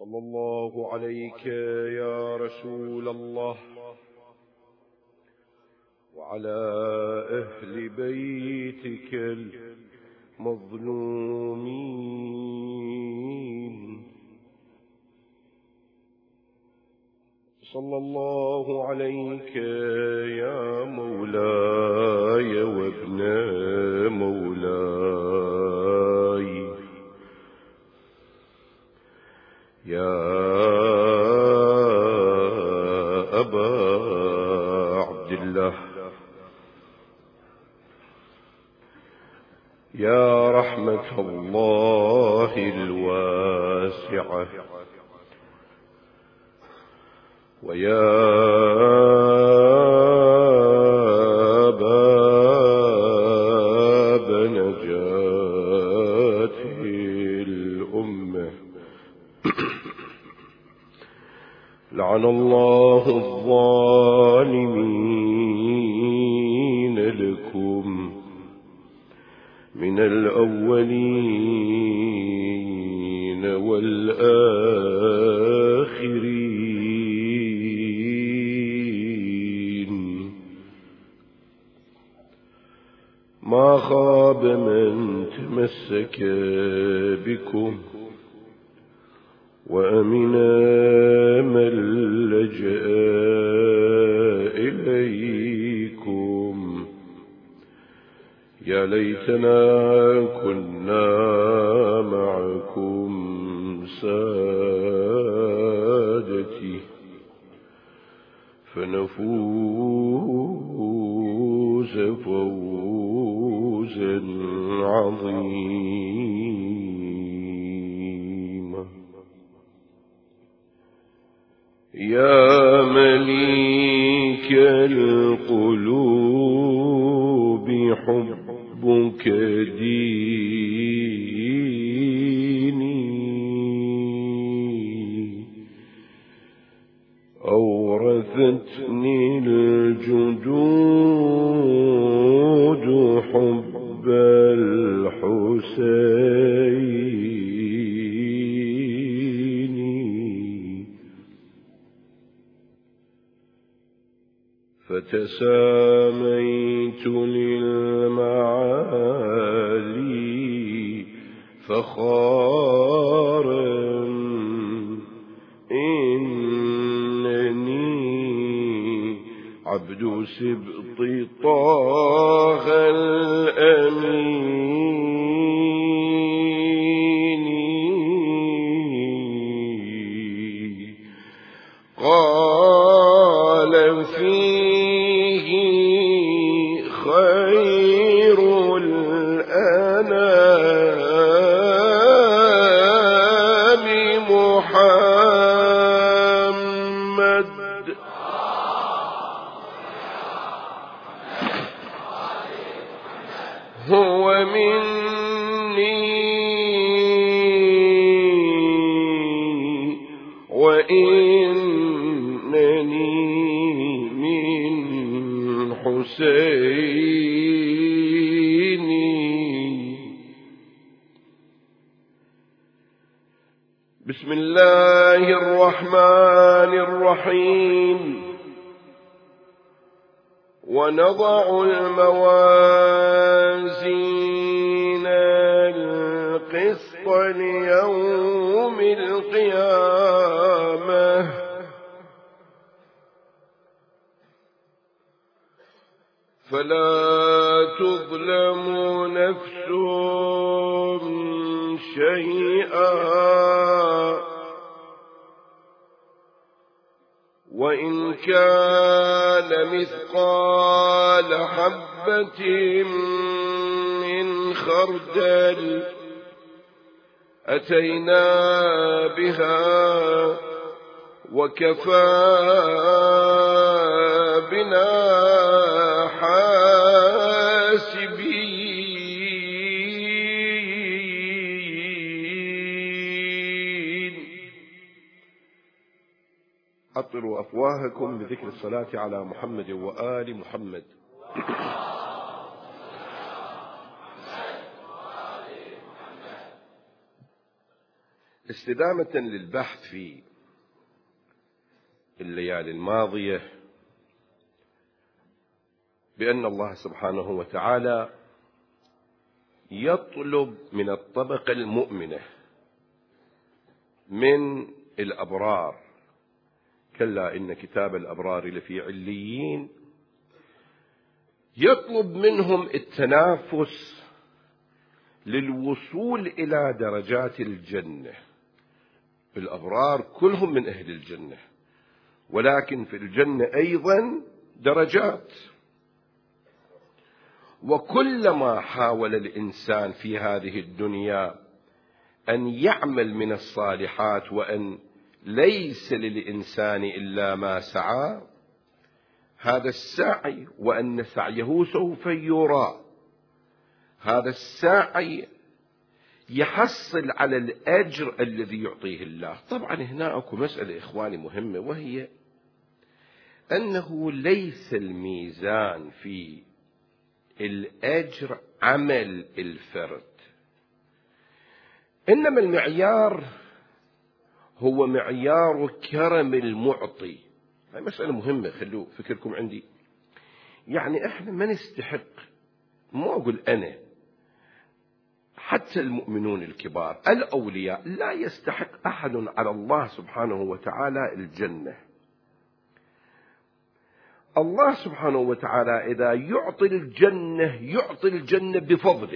صلى الله عليك يا رسول الله وعلى أهل بيتك المظلومين. صلى الله عليك يا مولاي وابن مولاي يا أبا عبد الله يا رحمة الله الواسعة ويا باب نجاة الأمة. لعن الله الظالمين لكم من الأولين والآخرين. ما خاب من تمسك بكم وأمن من لجأ إليكم. يا ليتنا كنا معكم سادتي فنفوز فوزا عظيما. يا مليك القلوب حبك ديني أورثتني الجدود حب الحسين. فتساميت للمعالي فخارا إنني عبد سبط طه الأمين. قال فيه خير الأنام محمد هو مني وإنني من حسيني. بسم الله الرحمن الرحيم. ونضع الموازين القسط ليوم القيامة فلا تظلم نفس شيئا وإن كان مثقال حبة من خردل أتينا بها وكفى بنا حاسبين. أطروا أفواهكم بذكر الصلاة على محمد وآل محمد. استدامة للبحث في الليالي الماضية بأن الله سبحانه وتعالى يطلب من الطبقة المؤمنة من الأبرار، كلا إن كتاب الأبرار لفي عليين، يطلب منهم التنافس للوصول إلى درجات الجنة. الأبرار كلهم من أهل الجنة، ولكن في الجنة أيضا درجات. وكلما حاول الإنسان في هذه الدنيا أن يعمل من الصالحات وأن ليس للإنسان إلا ما سعى، هذا السعي وأن سعيه سوف يرى، هذا السعي يحصل على الأجر الذي يعطيه الله. طبعا هنا أكو مسألة إخواني مهمة، وهي أنه ليس الميزان في الأجر عمل الفرد، إنما المعيار هو معيار كرم المعطي. هاي مسألة مهمة، خلوا فكركم عندي. يعني احنا ما نستحق، مو أقول أنا، حتى المؤمنون الكبار الأولياء لا يستحق أحد على الله سبحانه وتعالى الجنة. الله سبحانه وتعالى إذا يعطي الجنة بفضله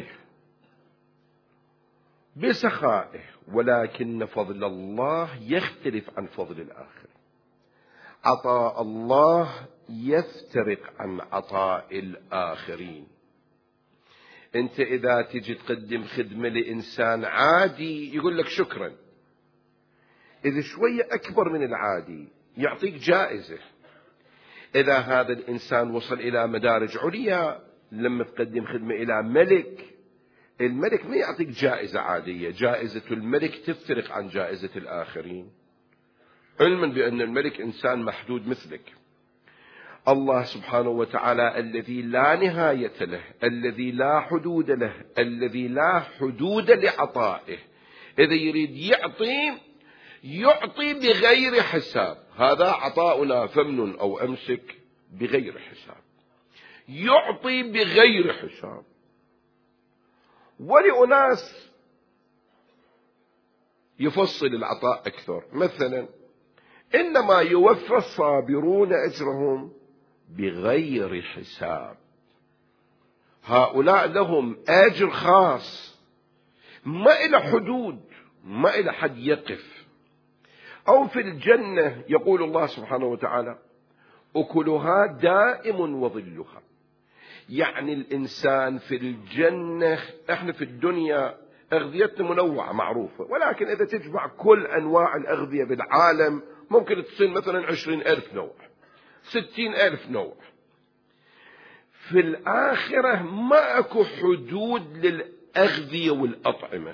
بسخائه، ولكن فضل الله يختلف عن فضل الآخر. عطاء الله يفترق عن عطاء الآخرين. أنت إذا تجي تقدم خدمة لإنسان عادي يقول لك شكرا، إذا شوية أكبر من العادي يعطيك جائزة. إذا هذا الإنسان وصل إلى مدارج عليا، لما تقدم خدمة إلى ملك، الملك ما يعطيك جائزة عادية، جائزة الملك تفترق عن جائزة الآخرين، علما بأن الملك إنسان محدود مثلك. الله سبحانه وتعالى الذي لا نهاية له، الذي لا حدود له، الذي لا حدود لعطائه، إذا يريد يعطي بغير حساب. هذا عطاؤنا فمن أو أمسك بغير حساب، يعطي بغير حساب. ولأناس يفصل العطاء أكثر، مثلا إنما يوفى الصابرون أجرهم بغير حساب، هؤلاء لهم أجر خاص ما إلى حدود، ما إلى حد يقف. أو في الجنة يقول الله سبحانه وتعالى أكلها دائم وظلها. يعني الإنسان في الجنة، إحنا في الدنيا أغذيتنا منوعة معروفة، ولكن إذا تجمع كل أنواع الأغذية بالعالم ممكن تصير مثلا 20,000 نوع، 60,000 نوع. في الآخرة ما أكو حدود للأغذية والأطعمة،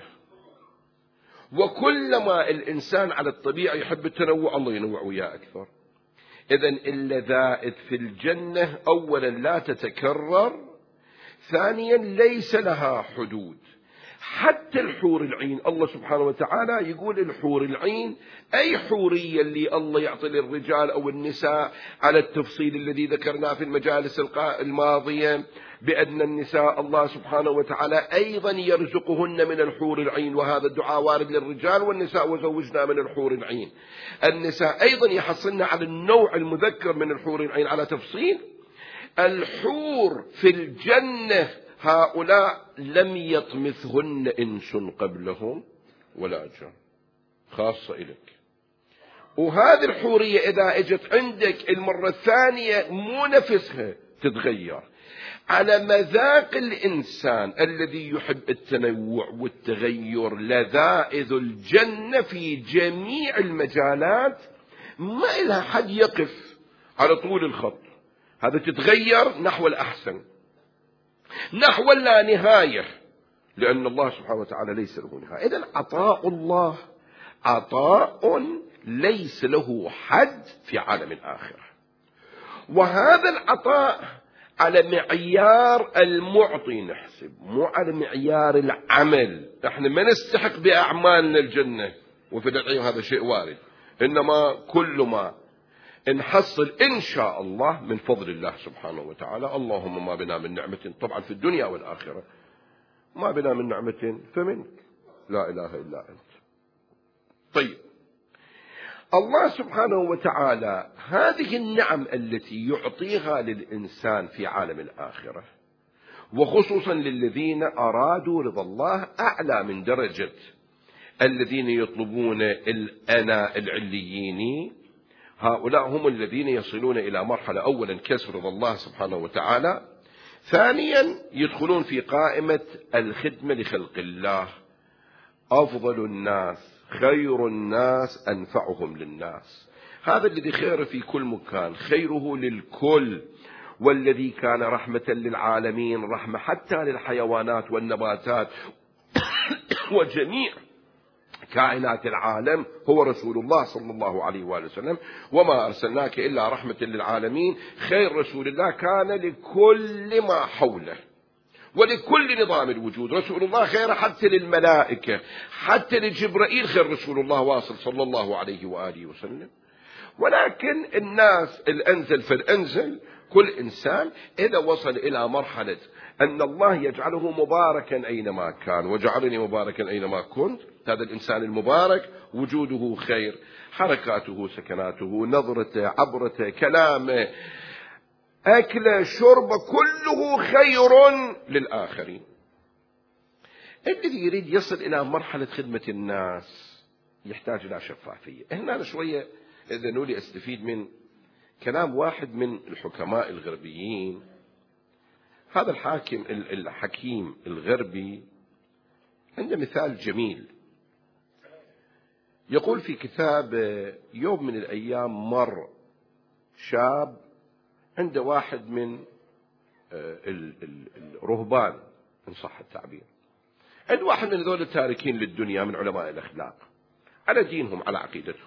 وكلما الإنسان على الطبيعة يحب التنوع الله ينوع وياه أكثر. إذن اللذائذ في الجنة أولا لا تتكرر، ثانيا ليس لها حدود. حتى الحور العين الله سبحانه وتعالى يقول الحور العين أي حورية اللي الله يعطي للرجال أو النساء، على التفصيل الذي ذكرناه في المجالس الماضية بأن النساء الله سبحانه وتعالى أيضا يرزقهن من الحور العين، وهذا الدعاء وارد للرجال والنساء وزوجنا من الحور العين. النساء أيضا يحصلن على النوع المذكر من الحور العين على تفصيل. الحور في الجنة هؤلاء لم يطمثهن إنس قبلهم ولا جان، خاصة إليك. وهذه الحورية إذا اجت عندك المرة الثانية مو نفسها، تتغير على مذاق الإنسان الذي يحب التنوع والتغير. لذائذ الجنة في جميع المجالات ما إلها حد يقف على طول الخط، هذا تتغير نحو الأحسن، نحو اللا نهاية، لأن الله سبحانه وتعالى ليس له نهاية. إذن عطاء الله عطاء ليس له حد في عالم الآخرة، وهذا العطاء على معيار المعطي نحسب، مو على معيار العمل. احنا ما نستحق بأعمالنا الجنة، وفي الأدعية هذا شيء وارد، إنما كل ما نحصل إن شاء الله من فضل الله سبحانه وتعالى. اللهم ما بنا من نعمة، طبعا في الدنيا والآخرة، ما بنا من نعمة فمنك، لا إله إلا أنت. طيب، الله سبحانه وتعالى هذه النعم التي يعطيها للإنسان في عالم الآخرة، وخصوصا للذين أرادوا رضا الله أعلى من درجة الذين يطلبون الأنا العليين، هؤلاء هم الذين يصلون إلى مرحلة أولا كسر رضا الله سبحانه وتعالى، ثانيا يدخلون في قائمة الخدمة لخلق الله. أفضل الناس خير الناس أنفعهم للناس، هذا الذي خير في كل مكان، خيره للكل، والذي كان رحمة للعالمين، رحمة حتى للحيوانات والنباتات وجميع كائنات العالم، هو رسول الله صلى الله عليه وآله وسلم. وما أرسلناك إلا رحمة للعالمين. خير رسول الله كان لكل ما حوله ولكل نظام الوجود. رسول الله خير حتى للملائكة، حتى لجبرائيل خير رسول الله واصل صلى الله عليه وآله وسلم. ولكن الناس الأنزل فالأنزل، كل إنسان إذا وصل إلى مرحلة أن الله يجعله مباركا أينما كان، وجعلني مباركا أينما كنت، هذا الإنسان المبارك وجوده خير، حركاته سكناته نظرته عبرته كلامه أكله شربه كله خير للآخرين. الذي يريد يصل إلى مرحلة خدمة الناس يحتاج إلى شفافية. هنا أنا شوية إذا نولي أستفيد من كلام واحد من الحكماء الغربيين. هذا الحكيم الغربي عنده مثال جميل، يقول في كتاب: يوم من الأيام مر شاب عنده واحد من الرهبان إن صح التعبير، عند واحد من ذول التاركين للدنيا من علماء الأخلاق على دينهم على عقيدتهم،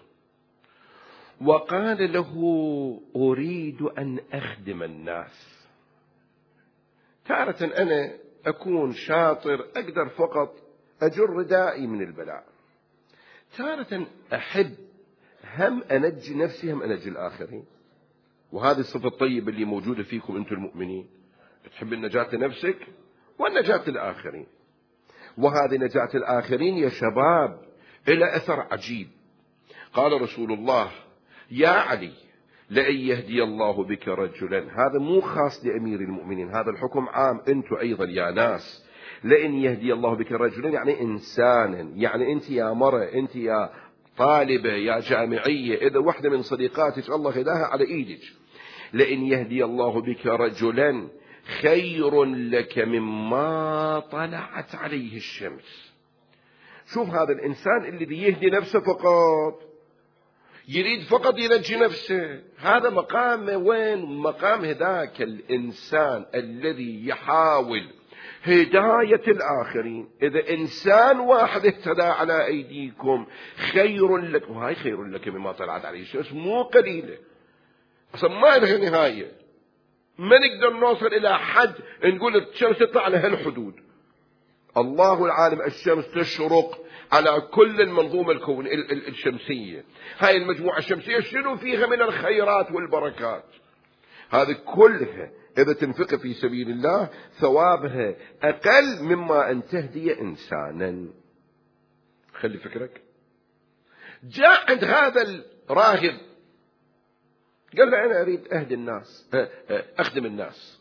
وقال له: أريد أن أخدم الناس. تارة أنا أكون شاطر أقدر فقط أجر ردائي من البلاء، تارة أحب هم أنجي نفسي هم أنجي الآخرين. وهذه الصفة الطيبة اللي موجودة فيكم أنتم المؤمنين، تحب النجاة لنفسك والنجاة للآخرين. وهذه نجاة الآخرين يا شباب إلى أثر عجيب. قال رسول الله: يا علي لأن يهدي الله بك رجلا، هذا مو خاص لأمير المؤمنين، هذا الحكم عام أنتم أيضا يا ناس. لأن يهدي الله بك رجلا يعني إنسانا، يعني أنت يا مرة، أنت يا طالبة يا جامعية، إذا واحدة من صديقاتك الله هداها على إيدك، لأن يهدي الله بك رجلا خير لك مما طلعت عليه الشمس. شوف هذا الإنسان الذي يهدي نفسه فقط، يريد فقط ينجي نفسه، هذا مقامه وين؟ مقام هداك الإنسان الذي يحاول هداية الآخرين. إذا إنسان واحد اهتدى على أيديكم خير لك، وهاي خير لك مما طلعت عليه الشمس مو قليلة، أصلا ما لها نهاية. ما نقدر نوصل إلى حد نقول الشمس تطلع على هالحدود. الله العالم الشمس تشرق على كل المنظومة الكون الشمسية، هاي المجموعة الشمسية شنو فيها من الخيرات والبركات، هذه كلها إذا تنفق في سبيل الله ثوابها أقل مما أن تهدي إنسانا. خلي فكرك. جاء عند هذا الراهب قال له: أنا أريد أهدي الناس، أخدم الناس.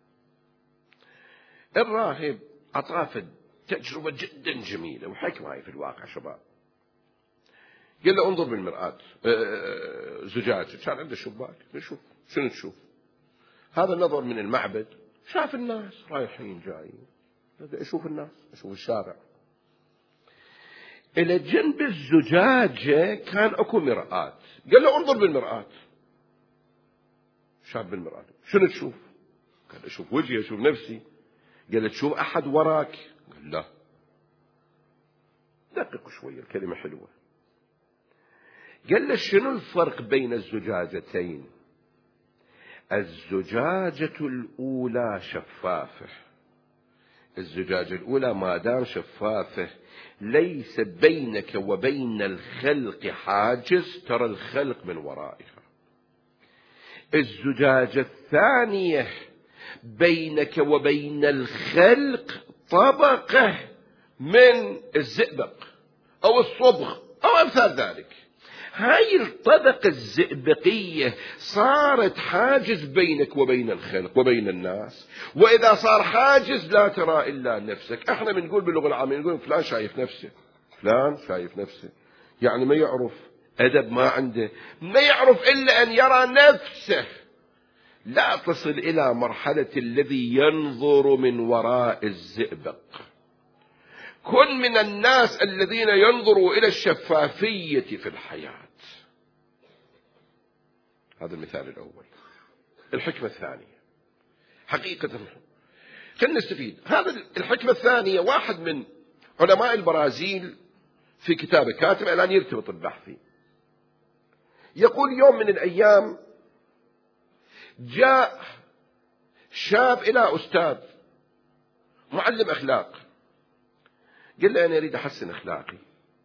الراهب أطاف تجربة جدا جميلة وحكمة في الواقع شباب. قال له: انظر بالمرآة، زجاج كان عنده شباك، نشوف شنو تشوف. هذا النظر من المعبد شاف الناس رايحين جايين، اشوف الناس، اشوف الشارع. إلى جنب الزجاجة كان أكو مرآة، قال له: انظر بالمرآة. شاف بالمرآة، شنو تشوف؟ قال: اشوف وجهي، اشوف نفسي. قال له: تشوف أحد وراك؟ قال: لا. دقق شوية، الكلمة حلوة. قال له: شنو الفرق بين الزجاجتين؟ الزجاجة الأولى شفافة، الزجاجة الأولى ما دام شفافة ليس بينك وبين الخلق حاجز، ترى الخلق من ورائها. الزجاجة الثانية بينك وبين الخلق طبقة من الزئبق أو الصبغ أو أمثال ذلك. هاي الطبقة الزئبقية صارت حاجز بينك وبين الخلق وبين الناس، وإذا صار حاجز لا ترى إلا نفسك. احنا بنقول باللغة العامية نقول فلان شايف نفسه، فلان شايف نفسه، يعني ما يعرف أدب، ما عنده، ما يعرف إلا أن يرى نفسه. لا تصل إلى مرحلة الذي ينظر من وراء الزئبق. كن من الناس الذين ينظروا إلى الشفافية في الحياة. هذا المثال الأول. الحكمة الثانية حقيقة خلينا نستفيد. هذا الحكمة الثانية واحد من علماء البرازيل في كتابه كاتب الآن يرتبط البحثي، يقول يوم من الأيام جاء شاب إلى أستاذ معلم أخلاق، قال له أنا أريد أحسن أخلاقي.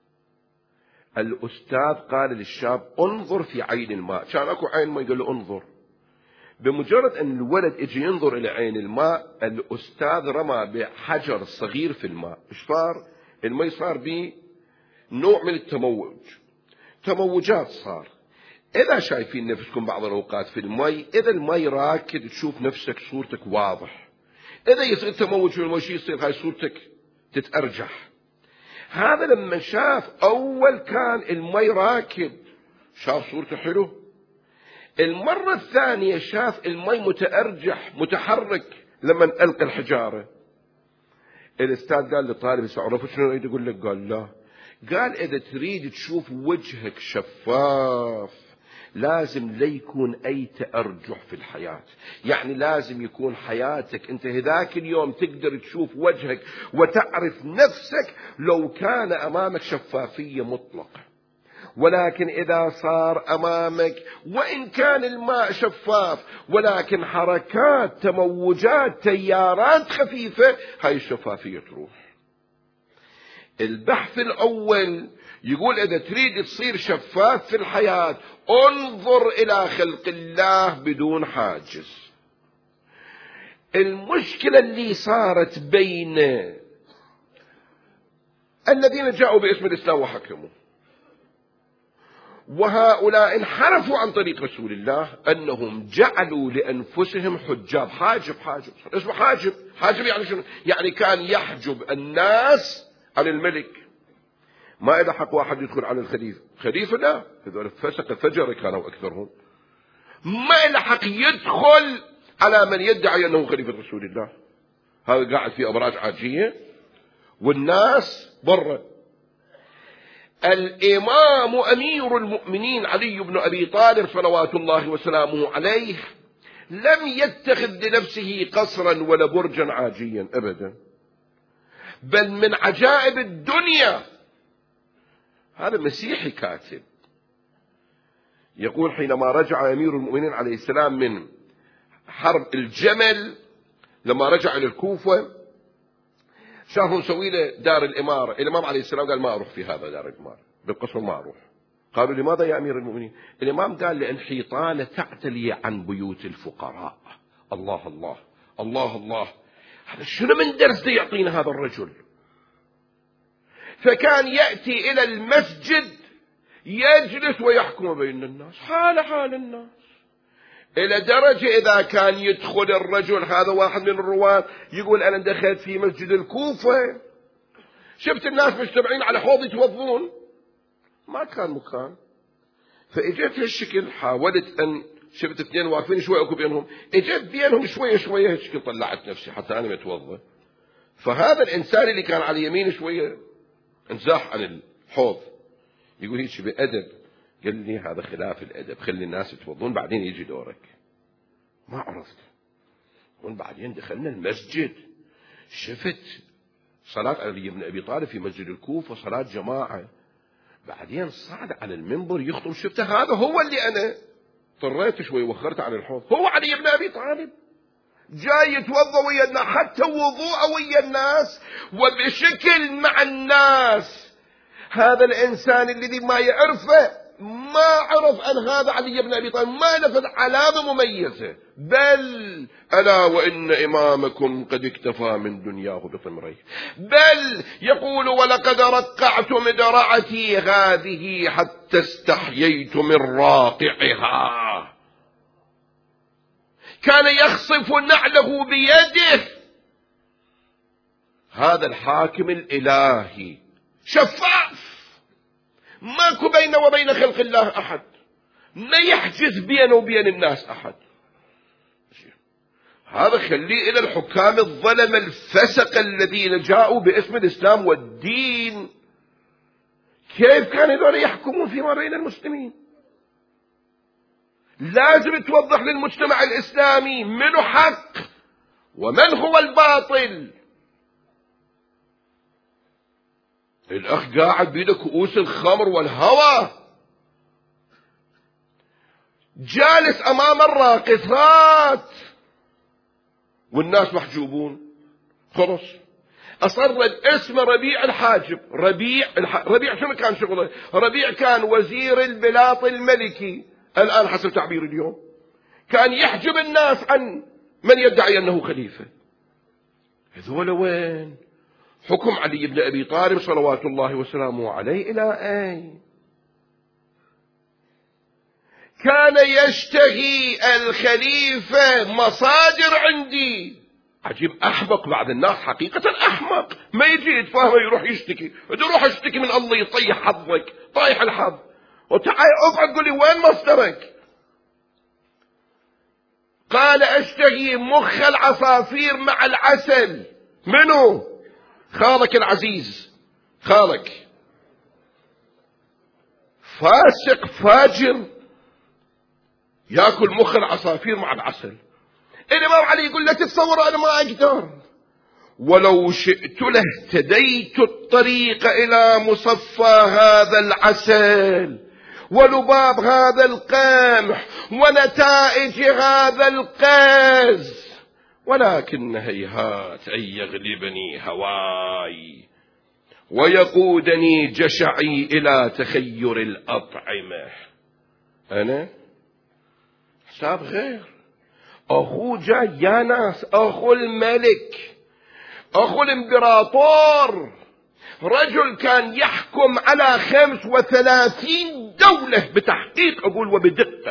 الأستاذ قال للشاب انظر في عين الماء. كان أكو عين ماء، قال له انظر. بمجرد أن الولد اجي ينظر إلى عين الماء، الأستاذ رمى بحجر صغير في الماء. إيش صار؟ الماء صار به نوع من التموج، تموجات صار. إذا شايفين نفسكم بعض الأوقات في الماء، إذا الماء راكد تشوف نفسك صورتك واضح، إذا يصير تموج في الماء يصير هاي صورتك تتأرجح. هذا لما شاف أول كان الماء راكد شاف صورته حلو، المرة الثانية شاف الماء متأرجح متحرك لما ألقى الحجارة. الأستاذ قال لطالب عرفت شنو أريد أقول لك؟ قال لا. قال إذا تريد تشوف وجهك شفاف لازم لا يكون أي تأرجح في الحياة، يعني لازم يكون حياتك أنت هذاك اليوم تقدر تشوف وجهك وتعرف نفسك لو كان أمامك شفافية مطلقة. ولكن إذا صار أمامك وإن كان الماء شفاف ولكن حركات تموجات تيارات خفيفة، هاي الشفافية تروح. البحث الأول يقول إذا تريد تصير شفاف في الحياة انظر إلى خلق الله بدون حاجز. المشكلة اللي صارت بين الذين جاءوا باسم الإسلام وحكموا وهؤلاء انحرفوا عن طريق رسول الله، أنهم جعلوا لأنفسهم حجاب. حاجب اسمه حاجب يعني شنو؟ يعني كان يحجب الناس عن الملك. ما إذا حق واحد يدخل على خليفة لا، هذول فسق فجر كانوا أكثرهم. ما إذا حق يدخل على من يدعي أنه خليفة رسول الله. هذا قاعد في أبراج عاجية والناس برا. الإمام أمير المؤمنين علي بن أبي طالب صلوات الله وسلامه عليه لم يتخذ لنفسه قصرا ولا برجا عاجيا أبدا، بل من عجائب الدنيا. هذا مسيحي كاتب يقول حينما رجع أمير المؤمنين عليه السلام من حرب الجمل، لما رجع إلى الكوفة شافوا مسوي له دار الإمارة. الإمام عليه السلام قال ما أروح في هذا دار الإمارة، بالقصر ما أروح. قالوا لماذا يا أمير المؤمنين؟ الإمام قال لأن حيطانة تعتلي عن بيوت الفقراء. الله الله الله الله، هذا شنو من درس يعطينا هذا الرجل؟ فكان يأتي إلى المسجد يجلس ويحكم بين الناس حال الناس، إلى درجة إذا كان يدخل الرجل، هذا واحد من الرواة يقول أنا دخلت في مسجد الكوفة شفت الناس مجتمعين على حوض يتوضون، ما كان مكان، فإجيت هالشكل حاولت أن شفت اثنين واقفين شوي أكو بينهم، إجيت بينهم شوية هالشكل طلعت نفسي حتى أنا متوضى. فهذا الإنسان اللي كان على يمين شوية انزاح عن الحوض، يقول هيك بأدب، قال لي هذا خلاف الأدب، خلي الناس يتوضون بعدين يجي دورك. ما عرفت. وبعدين دخلنا المسجد شفت صلاة علي بن أبي طالب في مسجد الكوفة، صلاة جماعة. بعدين صعد على المنبر يخطب، شفته هذا هو اللي أنا اضطريت شوي وخرت عن الحوض، هو علي بن أبي طالب. جاي يتوضأ ويا الناس، حتى وضوء ويا الناس وبشكل مع الناس. هذا الإنسان الذي ما يعرفه، ما عرف أن هذا علي بن أبي طالب، ما نفذ علامة مميزة، بل ألا وإن إمامكم قد اكتفى من دنياه بطمريه، بل يقول ولقد رقعت مدرعتي هذه حتى استحييت من راقعها. كان يخصف نعله بيده. هذا الحاكم الإلهي شفاف، ماكو بينه وبين خلق الله أحد، ما يحجز بينه وبين الناس أحد. هذا خليه إلى الحكام الظلم الفسق الذين جاءوا باسم الإسلام والدين. كيف كانوا هذول يحكمون فيما بين المسلمين؟ لازم توضح للمجتمع الإسلامي من حق ومن هو الباطل. الأخ قاعد بيده كؤوس الخمر والهوى، جالس أمام الراقصات والناس محجوبون. خلص أصرد اسمه ربيع الحاجب. ربيع شنو كان شغله؟ ربيع كان وزير البلاط الملكي الآن حسب تعبير اليوم، كان يحجب الناس عن من يدعي أنه خليفة. هذول وين؟ حكم علي بن أبي طالب صلوات الله وسلامه عليه إلى أين؟ كان يشتهي الخليفة مصادر عندي. عجيب، أحمق بعض الناس، حقيقة أحمق، ما يجي يتفاهم يروح يشتكي. يروح اشتكي من الله يطيح حظك، طايح الحظ، وتعال اقعد قولي وين مصدرك. قال اشتهي مخ العصافير مع العسل. منو؟ خالك العزيز، خالك فاسق فاجر ياكل مخ العصافير مع العسل. الإمام علي يقول لا تتصور أنا ما أقدر، ولو شئت لاهتديت الطريق إلى مصفى هذا العسل ولباب هذا القمح ونتائج هذا القز، ولكن هيهات أن يغلبني هواي ويقودني جشعي إلى تخير الأطعمة. أنا حساب غير. أخو جاي يا ناس، أخو الملك، أخو الإمبراطور، رجل كان يحكم على 35 دولة بتحقيق، أقول وبدقة.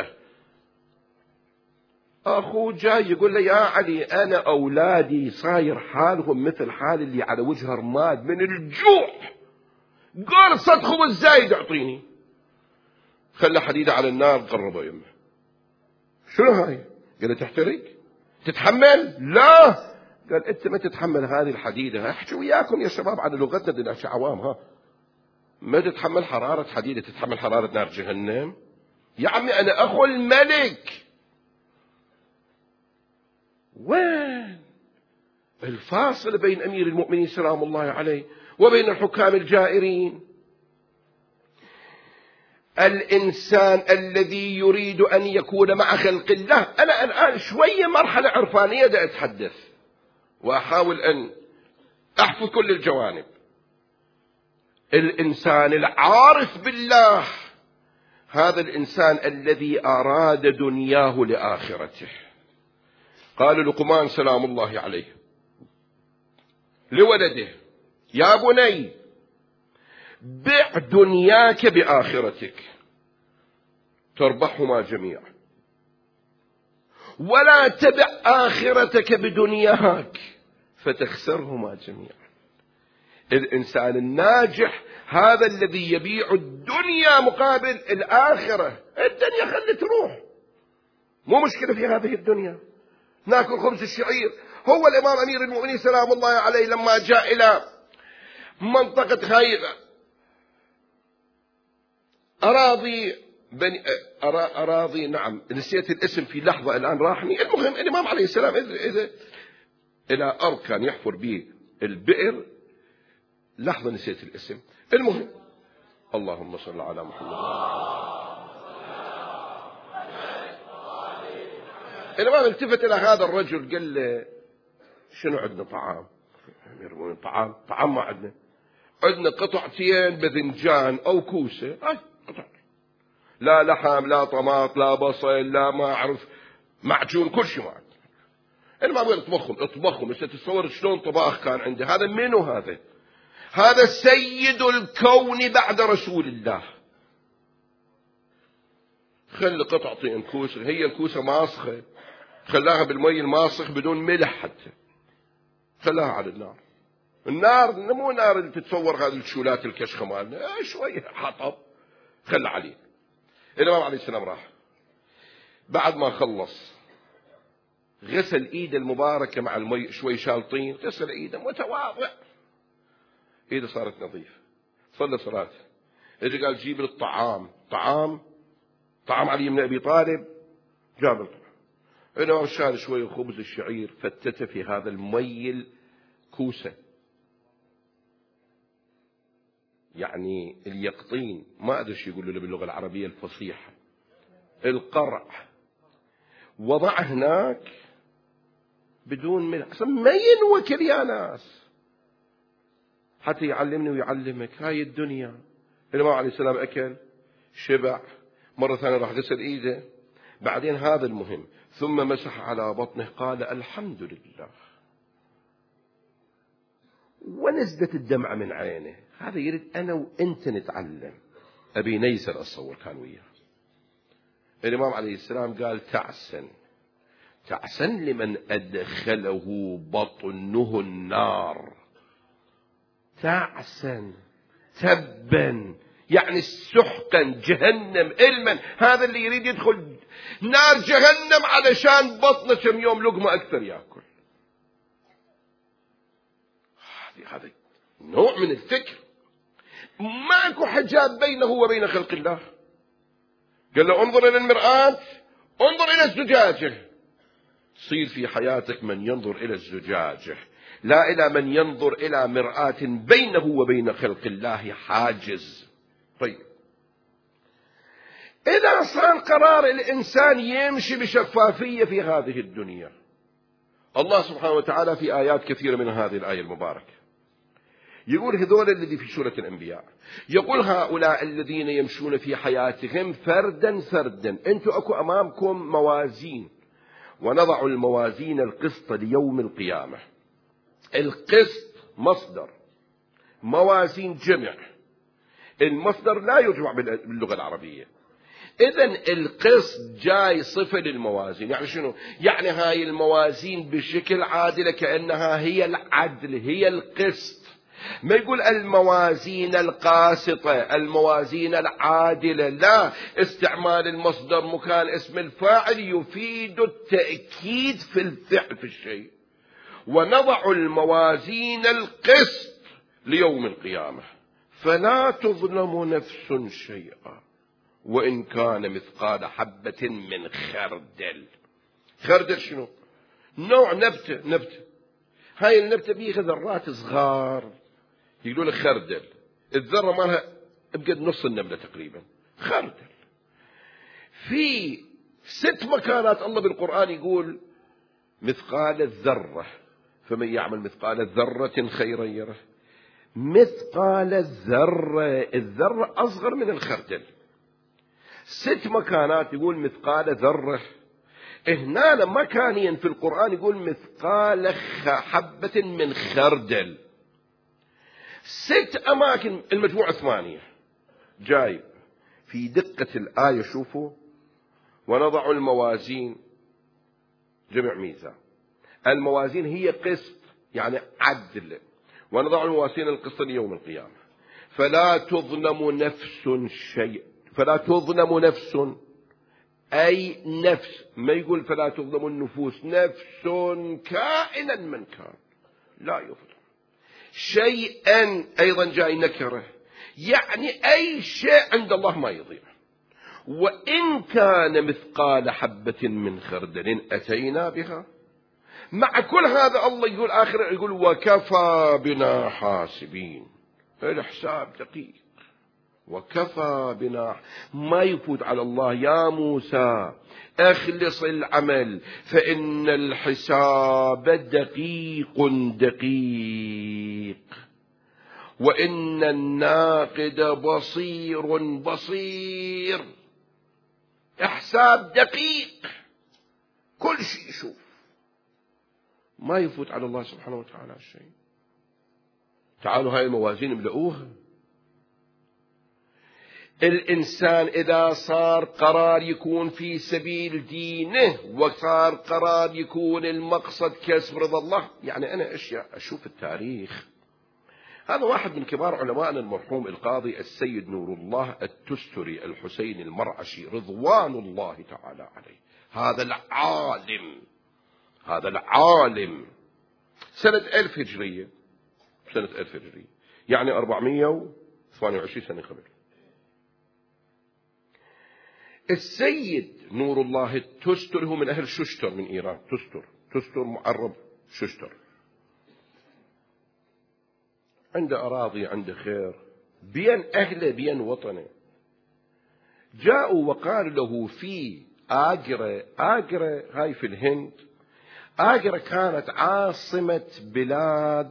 أخو جاي يقول لي يا علي أنا أولادي صاير حالهم مثل حال اللي على وجه رماد من الجوع، قرصة خبز زايد أعطيني. خلى حديدة على النار قربه يمه. شنو هاي؟ قال تحترق؟ تتحمل؟ لا. قال انت ما تتحمل هذه الحديدة. احكي وياكم يا شباب على لغتنا، بدنا نحكي عوام. ها ما تتحمل حرارة حديدة، تتحمل حرارة نار جهنم. يا عمي انا اخو الملك. وين الفاصل بين امير المؤمنين سلام الله عليه وبين الحكام الجائرين؟ الإنسان الذي يريد أن يكون مع خلق الله. أنا الآن شوية مرحلة عرفانية دا أتحدث وأحاول أن أحفظ كل الجوانب. الإنسان العارف بالله هذا الإنسان الذي أراد دنياه لآخرته. قال لقمان سلام الله عليه لولده يا بني بع دنياك بآخرتك تربحهما جميعا، ولا تبع آخرتك بدنياك فتخسرهما جميعا. الإنسان الناجح هذا الذي يبيع الدنيا مقابل الآخرة. الدنيا خلي تروح، مو مشكلة في هذه الدنيا، ناكل خبز الشعير. هو الإمام أمير المؤمنين سلام الله عليه لما جاء إلى منطقة خيبر أراضي نعم نسيت الاسم في لحظة الآن راحني. المهم الإمام عليه السلام إذا إلى أرض كان يحفر به البئر، لحظة نسيت الاسم. المهم اللهم صل على محمد. الإمام التفت إلى هذا الرجل قال له شنو عندنا طعام؟ طعام ما عندنا قطعتين باذنجان أو كوسة، قطع، لا لحم لا طماط لا بصل لا ما أعرف معجون، كل شيء ما عندنا. الإمام قال اطبخهم. تتصور شلون طباخ كان عنده؟ هذا منو هذا؟ هذا سيد الكون بعد رسول الله. خلي قطعتين كوسة، هي الكوسة ماسخة، خلاها بالمي الماسخ بدون ملح حتى، خلاها على النار مو نار اللي تتصور هذه الشولات الكشخة مالنا، شوية حطب خلى عليه. الإمام عليه السلام راح بعد ما خلص غسل ايده المباركة مع المي، شوي شالطين، غسل ايده متواضع، ايده صارت نظيفة، صلى صلاة. اجى قال جيب الطعام، طعام علي بن ابي طالب، جاب الطعام. الإمام شال شوي خبز الشعير، فتته في هذا المي الكوسة، يعني اليقطين، ما أدري شو يقولوا له باللغة العربية الفصيحة، القرع، وضع هناك بدون ملح، أصلا ما ينوكل يا ناس، حتى يعلمني ويعلمك هاي الدنيا. الإمام عليه السلام أكل شبع، مرة ثانية راح غسل إيده، بعدين هذا المهم، ثم مسح على بطنه قال الحمد لله، ونزلت الدمعة من عينه. هذا يريد أنا وأنت نتعلم. أبي نيسر أتصور كان وياه. الإمام عليه السلام قال تعسا لمن أدخله بطنه النار، تعسا تبا يعني سحقا جهنم إلما، هذا اللي يريد يدخل نار جهنم علشان بطنه كم يوم لقمة أكثر يأكل. هذا نوع من الفكر، ماكو حجاب بينه وبين خلق الله. قال له انظر إلى المرآة، انظر إلى الزجاجة، تصير في حياتك من ينظر إلى الزجاجة، لا إلى من ينظر إلى مرآة بينه وبين خلق الله حاجز. طيب إذا صار قرار الإنسان يمشي بشفافية في هذه الدنيا، الله سبحانه وتعالى في آيات كثيرة من هذه الآية المباركة يقول هذول الذي في سورة الأنبياء، يقول هؤلاء الذين يمشون في حياتهم فردا فردا، أنتم أكو أمامكم موازين، ونضع الموازين القسط ليوم القيامة. القسط مصدر، موازين جمع، المصدر لا يجمع باللغة العربية. إذن القسط جاي صفة للموازين، يعني شنو؟ يعني هاي الموازين بشكل عادل كأنها هي العدل، هي القسط. ما يقول الموازين القاسطة، الموازين العادلة، لا، استعمال المصدر مكان اسم الفاعل يفيد التأكيد في الفعل في الشيء. ونضع الموازين القسط ليوم القيامة فلا تظلم نفس شيئا وإن كان مثقال حبة من خردل. خردل شنو؟ نوع نبتة، هاي النبتة بيها ذرات صغار، يقولون خردل، الذرة مالها بقد نص النملة تقريبا، خردل. في 6 مكانات الله بالقرآن يقول مثقال الذرة، فمن يعمل مثقال ذرة خيرا يره. مثقال الذرة أصغر من الخردل. 6 مكانات يقول مثقال ذرة. هنا مكانيا في القرآن يقول مثقال حبة من خردل. 6 أماكن، المجموع 8 جاي في دقة الآية. شوفوا، ونضع الموازين جمع ميزان، الموازين هي قسط يعني عدل، ونضع الموازين القسط ليوم القيامة فلا تظلم نفس شيء. فلا تظلم نفس أي نفس، ما يقول فلا تظلم النفوس، نفس كائنا من كان لا يظلم. شيئا أيضا جاي نكره، يعني أي شيء عند الله ما يضيع. وإن كان مثقال حبة من خردل أتينا بها. مع كل هذا الله يقول آخر، يقول وكفى بنا حاسبين، الحساب دقيق. وكفى بنا. ما يفوت على الله. يا موسى اخلص العمل فإن الحساب دقيق دقيق، وإن الناقد بصير بصير. حساب دقيق، كل شيء يشوف. ما يفوت على الله سبحانه وتعالى شيء. تعالوا هاي الموازين املؤوها. الإنسان إذا صار قرار يكون في سبيل دينه، وصار قرار يكون المقصد كسب رضا الله. يعني أنا أشوف التاريخ. هذا واحد من كبار علمائنا المرحوم القاضي السيد نور الله التستري الحسين المرعشي رضوان الله تعالى عليه. هذا العالم سنة 1000 هجرية، يعني 428 سنة قبل. السيد نور الله التستري هو من أهل ششتر من إيران. تستر معرب ششتر. عنده أراضي، عنده خير، بين أهله بين وطنه. جاءوا وقالوا له في آجرة هاي في الهند. آجرة كانت عاصمة بلاد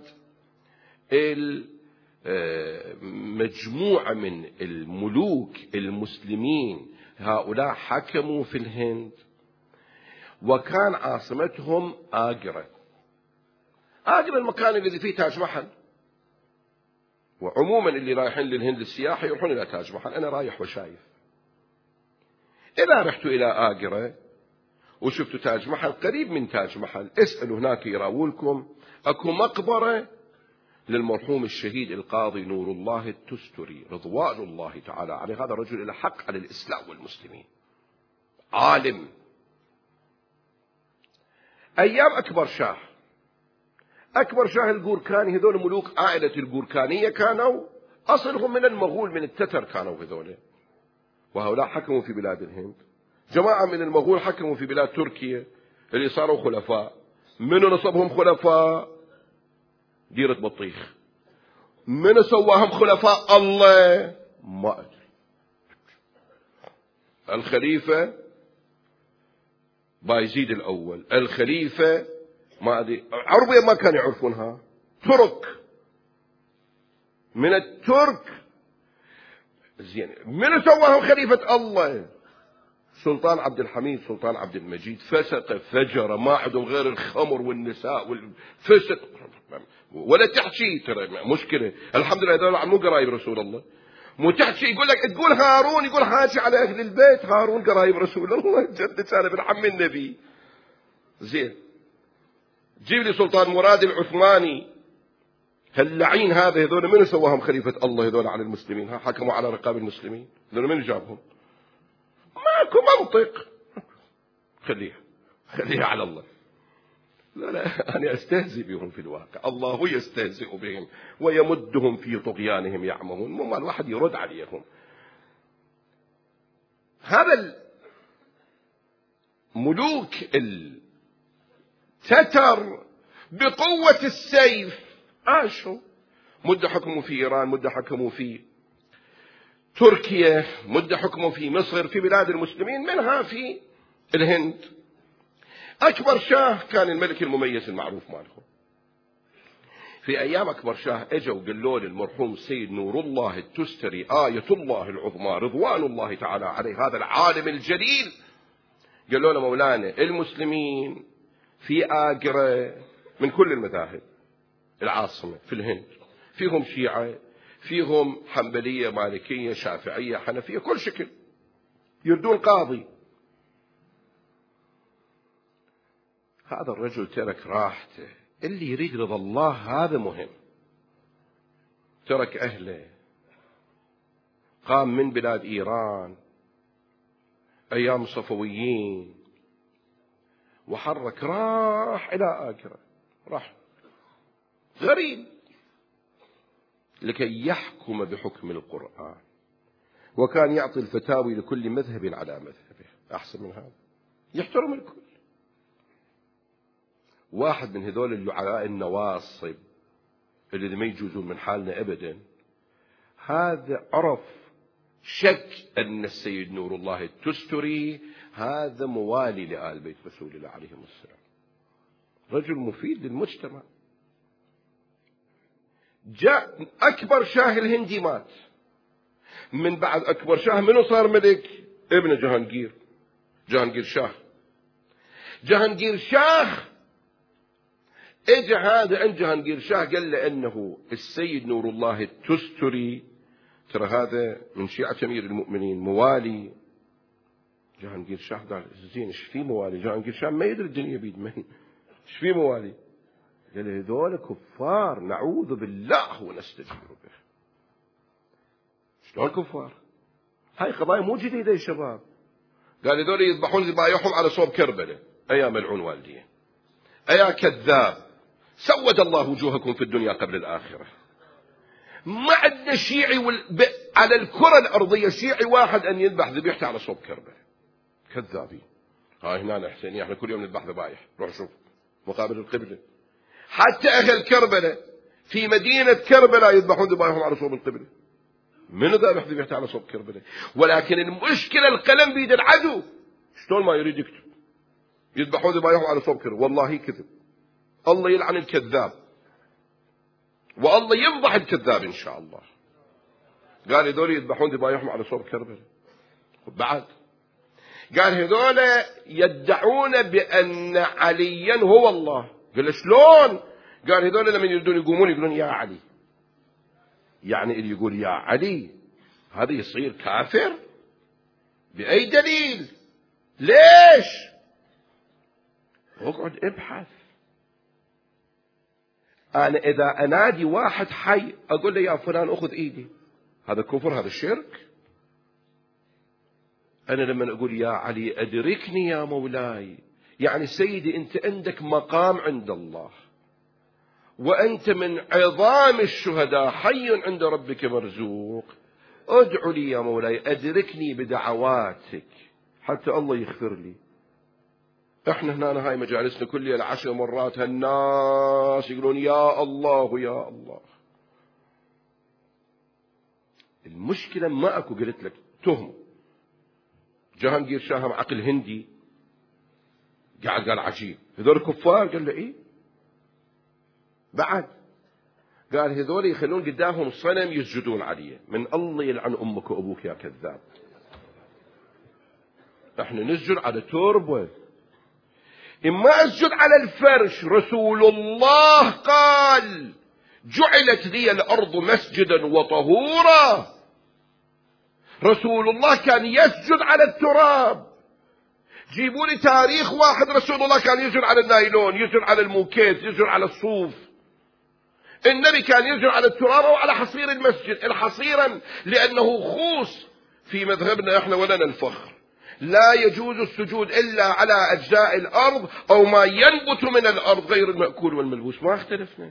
مجموعة من الملوك المسلمين. هؤلاء حكموا في الهند، وكان عاصمتهم آجرة. المكان الذي فيه تاج محل. وعموما اللي رايحين للهند للسياحة يروحون إلى تاج محل. أنا رايح وشايف. إذا رحتوا إلى آجرة وشفتوا تاج محل قريب من تاج محل، اسألوا هناك يراولكم أكو مقبرة للمرحوم الشهيد القاضي نور الله التستري رضوان الله تعالى عليه. هذا الرجل له حق على الإسلام والمسلمين، عالم. أيام أكبر شاه الجوركاني، هذول ملوك عائلة الجوركانية كانوا أصلهم من المغول، من التتر كانوا هذول، وهؤلاء حكموا في بلاد الهند. جماعة من المغول حكموا في بلاد تركيا اللي صاروا خلفاء. منو نصبهم خلفاء؟ ديرة بطيخ. من سواهم خلفاء؟ الله ما أدري. الخليفة بايزيد الأول، الخليفة ما أدري، عربية ما كانوا يعرفونها، ترك من الترك. زين، من سواهم خليفة؟ الله. سلطان عبد الحميد، سلطان عبد المجيد، فسق فجر، ما عندهم غير الخمر والنساء والفسق، ولا تحشي. ترى مشكلة. الحمد لله هذول مو قرايب رسول الله. مو تحشي يقول لك، تقول هارون، يقول حاجي على أهل البيت. هارون قرايب رسول الله، جدة أنا بن عم النبي. زين، جيب لي سلطان مراد العثماني، هاللعين هذا. هذول من سواهم خليفة الله؟ هذول على المسلمين، ها حكموا على رقاب المسلمين. هذول من جابهم؟ ماكو منطق. خليها على الله. لا أنا أستهزئ بهم في الواقع. الله يستهزئ بهم ويمدهم في طغيانهم يعمهون. مما الواحد يرد عليهم. هذا الملوك التتر بقوة السيف عاشوا. مدة حكموا في إيران، مدة حكموا في تركيا، مدة حكموا في مصر، في بلاد المسلمين، منها في الهند. أكبر شاه كان الملك المميز المعروف مالهم. في أيام أكبر شاه أجوا قالوا للمرحوم السيد نور الله التستري آية الله العظمى رضوان الله تعالى عليه، هذا العالم الجليل، قالوا له مولانا المسلمين في آجرة من كل المذاهب العاصمة في الهند، فيهم شيعة، فيهم حنبلية، مالكية، شافعية، حنفية، كل شكل، يردون قاضي. هذا الرجل ترك راحته. اللي يريد رضا الله هذا مهم. ترك أهله، قام من بلاد إيران أيام الصفويين وحرك، راح إلى آجرة، راح غريب لكي يحكم بحكم القرآن، وكان يعطي الفتاوي لكل مذهب على مذهبه. أحسن من هذا، يحترم الكل. واحد من هذول اللعلاء النواصب اللي ما يجوزون من حالنا أبدا، هذا عرف شك أن السيد نور الله التستري هذا موالي لآل بيت رسول الله عليهم السلام، رجل مفيد للمجتمع. جاء أكبر شاه الهندي مات، من بعد أكبر شاه منو صار ملك؟ ابن جهانجير، جهانجير شاه. جهانجير شاه اجى هذا عند جهانجير شاه قال له انه السيد نور الله التستري ترى هذا من شيعة امير المؤمنين موالي. جهانجير شاه قال زين ايش في موالي؟ جهانجير شاه ما يدري الدنيا بيد من، ايش في موالي؟ قال هذول كفار نعوذ بالله ونستجير به. شلون كفار؟ هاي قضايا مو جديدة يا شباب. قال هذول يذبحون ذبايحهم على صوب كربلاء أيام ملعون والديه. أيا كذاب، سود الله وجوهكم في الدنيا قبل الآخرة. ما عندنا شيعي على الكرة الأرضية شيعي واحد أن يذبح ذبيحته على صوب كربلاء. كذابين. هاي هنا حسيني احنا كل يوم نذبح ذبايح، روح شوف مقابل القبلة. حتى أهل كربلاء في مدينة كربلاء يذبحون ذبايحهم على صوب القبلة. من ذابح ذبيحته على صوب كربلاء؟ ولكن المشكلة القلم بيد العدو، شلون ما يريد يكتب يذبحون ذبايحهم على صوب كربلاء. والله كذب، الله يلعن الكذاب والله يفضح الكذاب إن شاء الله. قال هذول يذبحون ذبايحهم على صوب كربلاء. بعد قال هذول يدعون بأن عليا هو الله. قال شلون؟ قال هذول لما يريدون يقومون يقولون يا علي، يعني اللي يقول يا علي هذا يصير كافر؟ بأي دليل؟ ليش؟ اقعد ابحث. أنا إذا أنادي واحد حي أقول له يا فلان أخذ إيدي، هذا كفر، هذا شرك. أنا لما أقول يا علي أدركني يا مولاي، يعني سيدي أنت عندك مقام عند الله وأنت من عظام الشهداء حي عند ربك مرزوق، ادعو لي يا مولاي أدركني بدعواتك حتى الله يغفر لي. احنا هنا هاي مجالسنا كل 10 مرات هالناس يقولون يا الله يا الله. المشكلة ما اكو، قلت لك تهم. جهانجير شاه عقل هندي قال عجيب هذول كفار. قال له ايه؟ بعد قال هذول يخلون قدامهم صنم يسجدون عليه. من الله يلعن امك وابوك يا كذاب. احنا نسجد على تربه، إما أسجد على الفرش. رسول الله قال جعلت لي الأرض مسجدا وطهورا. رسول الله كان يسجد على التراب. جيبوا لي تاريخ واحد رسول الله كان يسجد على النايلون، يسجد على الموكيت، يسجد على الصوف. النبي كان يسجد على التراب أو على حصير المسجد. الحصيرا لأنه خوص في مذهبنا احنا ولنا الفخر، لا يجوز السجود إلا على أجزاء الأرض أو ما ينبت من الأرض غير المأكول والملبوس. ما اختلفنا.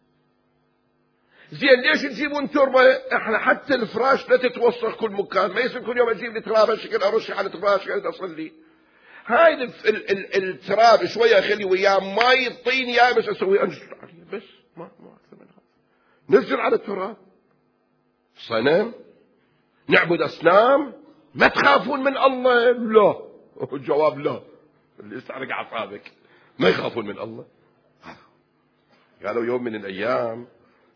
زين ليش تجيبون تربة؟ احنا حتى الفراش لا تتوسخ كل مكان، ما يصير كل يوم اجيب لي تراب شكل ارش على تراب شكل اصلي. هاي التراب شويه اخلي وياه ماي طين يابس اسوي انزل عليه بس، ما اكثر من هذا. نزل على التراب صنم، نعبد اصنام، ما تخافون من الله؟ لا. الجواب لا. اللي يستحرق اعصابك ما يخافون من الله. قالوا يوم من الايام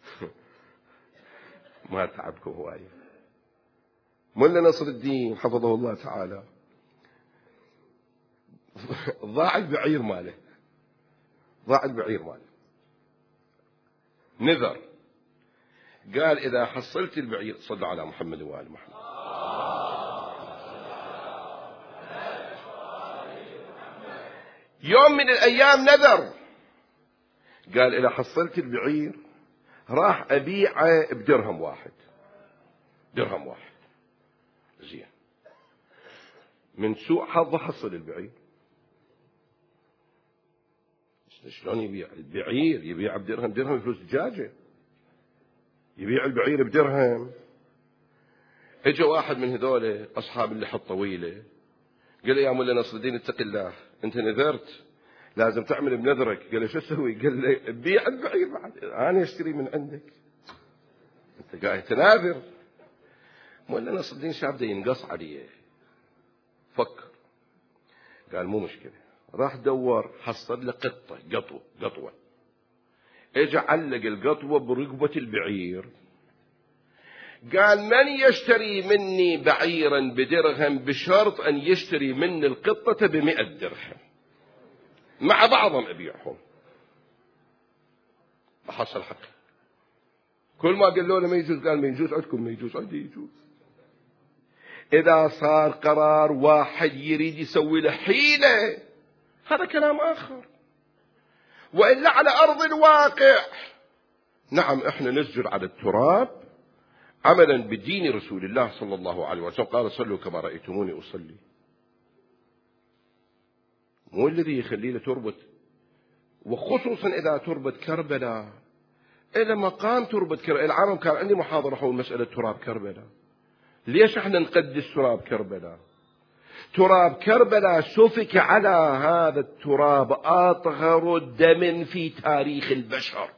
ما تعبكم هواية، ملا نصر الدين حفظه الله تعالى ضاع البعير ماله، نذر. قال إذا حصلت البعير، صلوا على محمد وآل محمد، يوم من الأيام نذر، قال إذا حصلت البعير راح أبيعه بدرهم واحد. زين، من سوء حظه حصل البعير. شلون يبيع البعير؟ يبيع بدرهم، درهم فلوس دجاجة، يبيع البعير بدرهم. اجى واحد من هذول أصحاب اللحى الطويلة قال له يا مولا نصر الدين اتق الله، أنت نذرت لازم تعمل بنذرك. قال له شو اسوي؟ قال له بيع البعير بعد، انا اشتري من عندك، انت قاعد تناذر. ولا نصر الدين شاه بده ينقص عليه. فكر، قال مو مشكلة، راح دور حصل له قطوة، اجى علق القطوة برقبة البعير، قال من يشتري مني بعيرا بدرهم بشرط أن يشتري مني القطة ب100 درهم، مع بعضهم أبيعهم. حصل حق. كل ما قال له ما يجوز، قال ما يجوز عندكم، ما يجوز عندي يجوز. إذا صار قرار واحد يريد يسوي له حيلة هذا كلام آخر، وإلا على أرض الواقع نعم إحنا نسجر على التراب عملا بدين رسول الله صلى الله عليه وسلم، قال صلوا كما رأيتموني أصلي. مو الذي يخلي له تربة، وخصوصا إذا تربة كربلاء، إذا مقام تربة كربلاء. العالم كان عندي محاضرة حول مسألة تراب كربلاء. ليش احنا نقدس تراب كربلاء؟ تراب كربلاء سفك على هذا التراب أطهر دم في تاريخ البشر.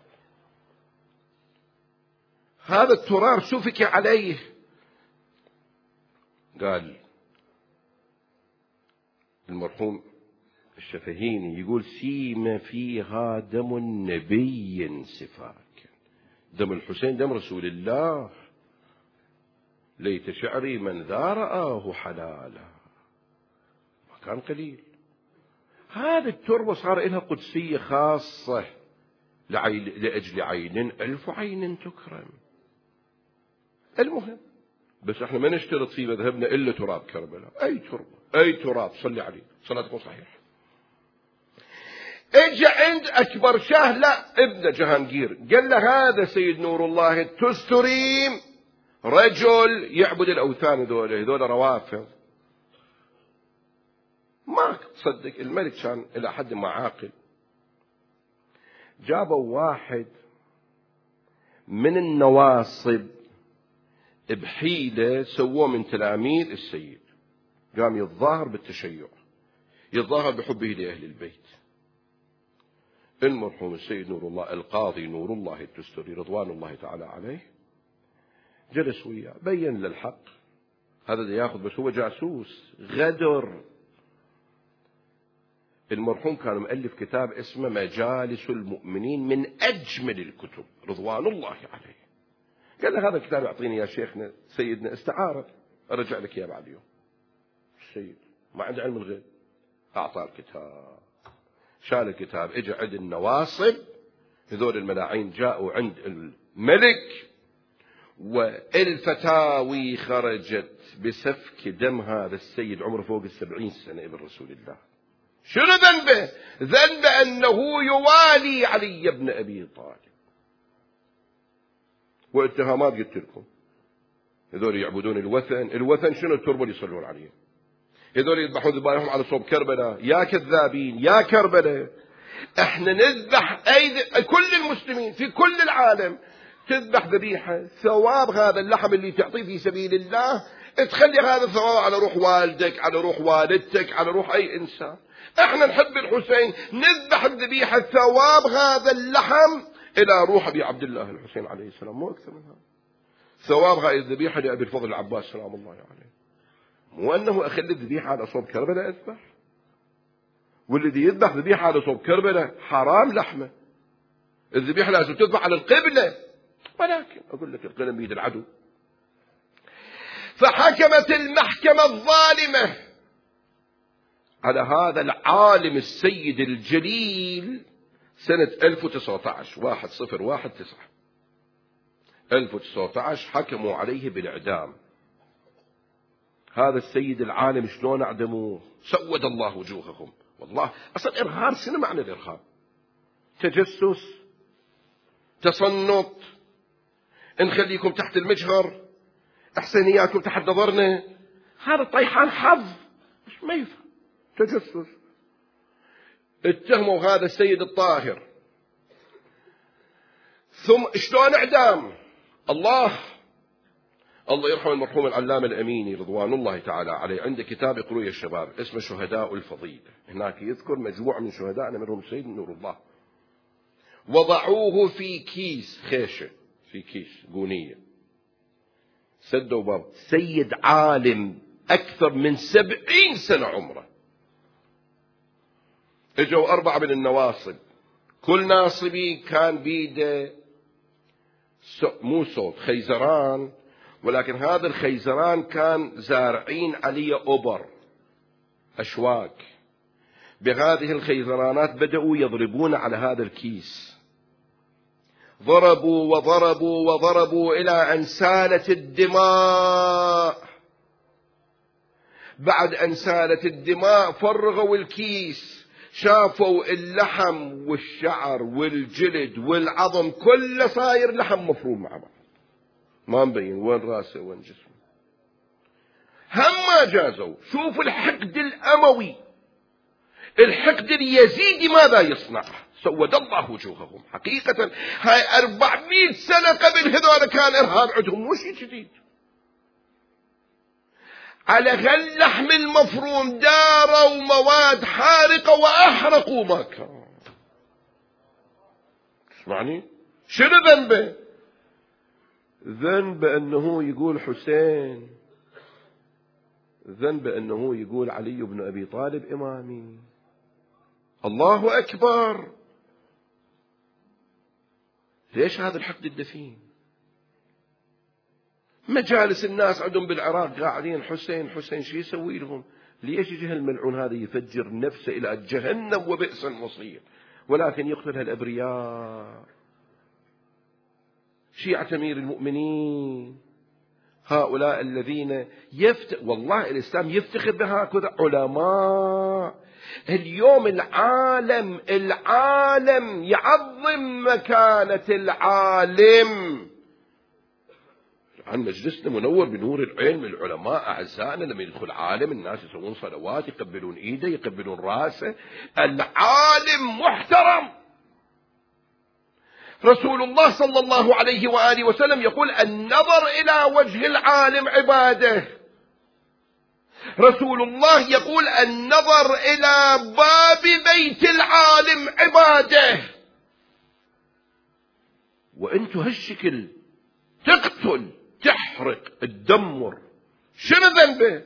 هذا التراب سفك عليه. قال المرحوم الشفهيني يقول سيم فيها دم نبي سفاك. دم الحسين دم رسول الله، ليت شعري من ذا رآه حلالا. ما كان قليل. هذه التربة صار لها قدسية خاصة لأجل عين 1000 عين تكرم. المهم بس احنا ما نشترط في مذهبنا إلا تراب كربلاء. أي تربة أي تراب صلي عليه صلاتكم صحيح. اجى عند أكبر شاه لا ابن جهانجير، قال له هذا سيد نور الله التستري رجل يعبد الأوثان، هذول روافض. ما تصدق الملك كان إلى حد ما عاقل. جابوا واحد من النواصب بحيلة سووه من تلاميذ السيد، قام يتظاهر بالتشيع، يتظاهر بحبه لأهل البيت. المرحوم السيد نور الله القاضي نور الله التستري رضوان الله تعالى عليه جلس وياه، بين للحق هذا ده ياخذ، بس هو جاسوس غدر. المرحوم كان مؤلف كتاب اسمه مجالس المؤمنين، من أجمل الكتب رضوان الله عليه. قال له هذا الكتاب يعطيني يا شيخنا سيدنا استعارة، أرجع لك إياه بعد يوم. السيد ما عنده علم الغيب، أعطاه الكتاب، شال الكتاب، اجى عند النواصب هذول الملاعين، جاءوا عند الملك، والفتاوي خرجت بسفك دم هذا السيد عمره فوق 70 سنة ابن رسول الله. شنو ذنبه؟ ذنب أنه يوالي علي بن أبي طالب. واتهامات قلت لكم، هذول يعبدون الوثن شنو التربة اللي يصلون عليه؟ هذول يذبحون ذبائحهم على صوب كربلاء. يا كذابين يا كربلاء، احنا نذبح كل المسلمين في كل العالم تذبح ذبيحة، ثواب هذا اللحم اللي تعطيه في سبيل الله تخلي هذا الثواب على روح والدك، على روح والدتك، على روح أي إنسان. احنا نحب الحسين، نذبح الذبيحة، ثواب هذا اللحم إلى روح أبي عبد الله الحسين عليه السلام، مو أكثر من هذا. ثواب هذه الذبيحة لأبي الفضل العباس سلام الله عليه، مو أنه أخلي الذبيحة على صوب كربلاء أذبح. والذي يذبح ذبيحة على صوب كربلاء حرام لحمه. الذبيحة لازم تذبح على القبلة، ولكن أقول لك القلم بيد العدو. فحكمت المحكمة الظالمة على هذا العالم السيد الجليل سنة 1019 1019 1019 حكموا عليه بالإعدام. هذا السيد العالم شلون أعدموه؟ سود الله وجوههم. والله أصلا إرهاب، شنو معنى الإرهاب؟ تجسس، تصنط، نخليكم تحت المجهر، أحسنياتكم تحت نظرنا. هذا طيحان حظ، مش ما يفهم. تجسس. اتهموا هذا السيد الطاهر، ثم شلون إعدام؟ الله يرحم المرحوم العلامة الأميني رضوان الله تعالى عليه، عنده كتاب يقروه يا الشباب اسمه شهداء الفضيلة، هناك يذكر مجموعة من شهدائنا منهم السيد نور الله. وضعوه في كيس خيشة، في كيس قونية، سدوا باب سيد عالم أكثر من 70 سنة عمره. اجوا 4 من النواصب، كل ناصبي كان بيده مو صوت خيزران، ولكن هذا الخيزران كان زارعين عليه أبر أشواك. بهذه الخيزرانات بدأوا يضربون على هذا الكيس، ضربوا وضربوا وضربوا إلى أن سالت الدماء. بعد أن سالت الدماء فرغوا الكيس، شافوا اللحم والشعر والجلد والعظم كله صاير لحم مفروم مع بعض، ما مبين وين راسه وين جسمه. هم ما جازوا. شوفوا الحقد الأموي، الحقد اليزيدي ماذا يصنع؟ سود الله وجوههم. حقيقة هاي 400 سنة قبل هذول كان إرهاب عندهم، مو شيء جديد. على هاللحم المفروم داروا مواد حارقة وأحرقوا ما كان. اسمعني، شنو ذنبه؟ ذنب أنه يقول حسين، ذنب أنه يقول علي بن أبي طالب إمامي. الله أكبر. ليش هذا الحقد الدفين؟ مجالس الناس عندهم بالعراق قاعدين حسين حسين، شو يسوي لهم؟ ليش يجي الملعون هذا يفجر نفسه إلى جهنم وبئس المصير، ولكن يقتل هالأبرياء شيعة أمير المؤمنين، هؤلاء الذين والله الإسلام يفتخر بهكذا علماء. اليوم العالم يعظم مكانة العالم. عن مجلسنا منور بنور العلم، العلماء أعزائنا لما يدخل عالم الناس يسوون صلوات، يقبلون إيده، يقبلون راسه. العالم محترم. رسول الله صلى الله عليه وآله وسلم يقول النظر إلى وجه العالم عبادة. رسول الله يقول النظر إلى باب بيت العالم عبادة. وأنتوا هالشكل تقتل، تحرق، تدمر، شنو ذنبه؟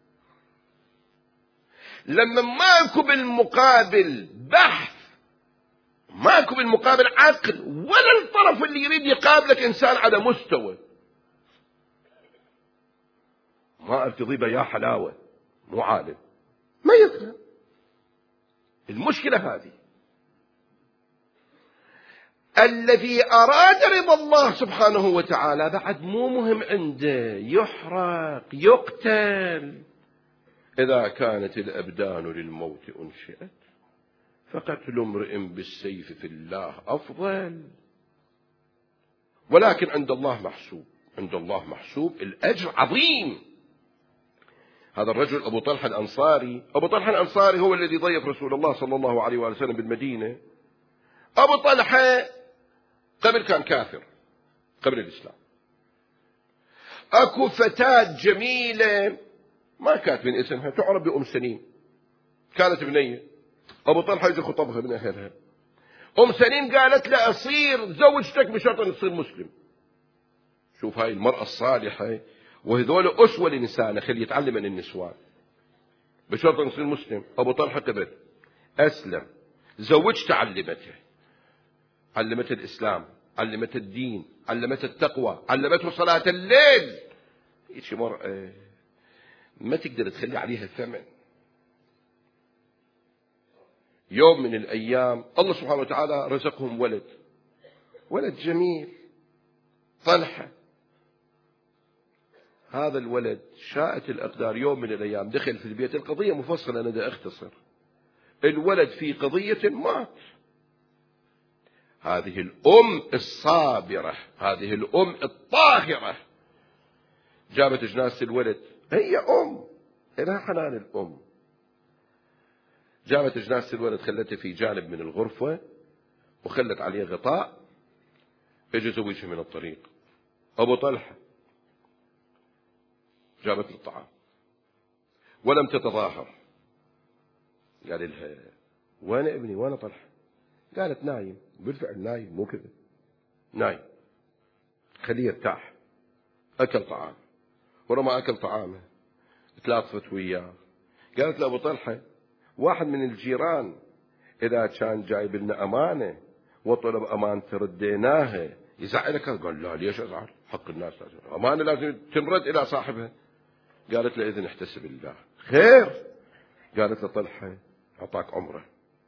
لما ماكو بالمقابل بحث، ماكو بالمقابل عقل، ولا الطرف اللي يريد يقابلك إنسان على مستوى. ما أرتضي يا حلاوة، مو عالم، ما يفهم. المشكلة هذه. الذي أراد رضا الله سبحانه وتعالى بعد مو مهم عنده، يحرق، يقتل. إذا كانت الأبدان للموت أنشئت فقتل امرئ بالسيف في الله أفضل. ولكن عند الله محسوب، عند الله محسوب الأجر عظيم. هذا الرجل أبو طلحة الأنصاري، أبو طلحة الأنصاري هو الذي ضيف رسول الله صلى الله عليه وسلم بالمدينة. أبو طلحة قبل كان كافر قبل الإسلام. أكو فتاة جميلة ما كاتبين اسمها، تعرف بأم سليم، كانت بنية. أبو طلحة يجي خطبها من أهلها. أم سليم قالت له أصير زوجتك بشرط أن تصير مسلم. شوف هاي المرأة الصالحة، وهذول أسوة لنساء خلي يتعلم من النسوان. بشرط أن يصير مسلم. أبو طلحة قبل أسلم، زوجته علمته، علمته الإسلام، علمته الدين، علمته التقوى، علمته صلاة الليل. هيك مرأة ما تقدر تخلي عليها ثمن. يوم من الأيام الله سبحانه وتعالى رزقهم ولد، ولد جميل طلحة. هذا الولد شاءت الأقدار يوم من الأيام دخل في البيت. القضية مفصلة أنا دا أختصر. الولد في قضية مات. هذه الأم الصابرة، هذه الأم الطاهرة جابت جنازة الولد. هي أم إلها حنان الأم. جابت جنازة الولد خلته في جانب من الغرفة وخلت عليه غطاء. اجى زوجها من الطريق أبو طلحة، جابت له الطعام ولم تتظاهر. قال لها وين ابني وين طلحة؟ قالت نايم. بالفعل نايم، مو كذا، نايم، خليه يرتاح. أكل طعام ورا ما أكل طعامه تلاطفت وياه. قالت له أبو طلحة واحد من الجيران إذا كان جايب لنا أمانة وطلب أمانة رديناها يزعلك؟ قال لا ليش أزعل؟ حق الناس لازم أمانة لازم تنرد إلى صاحبها. قالت له إذن احتسب الله. خير. قالت له طلحة أعطاك عمره.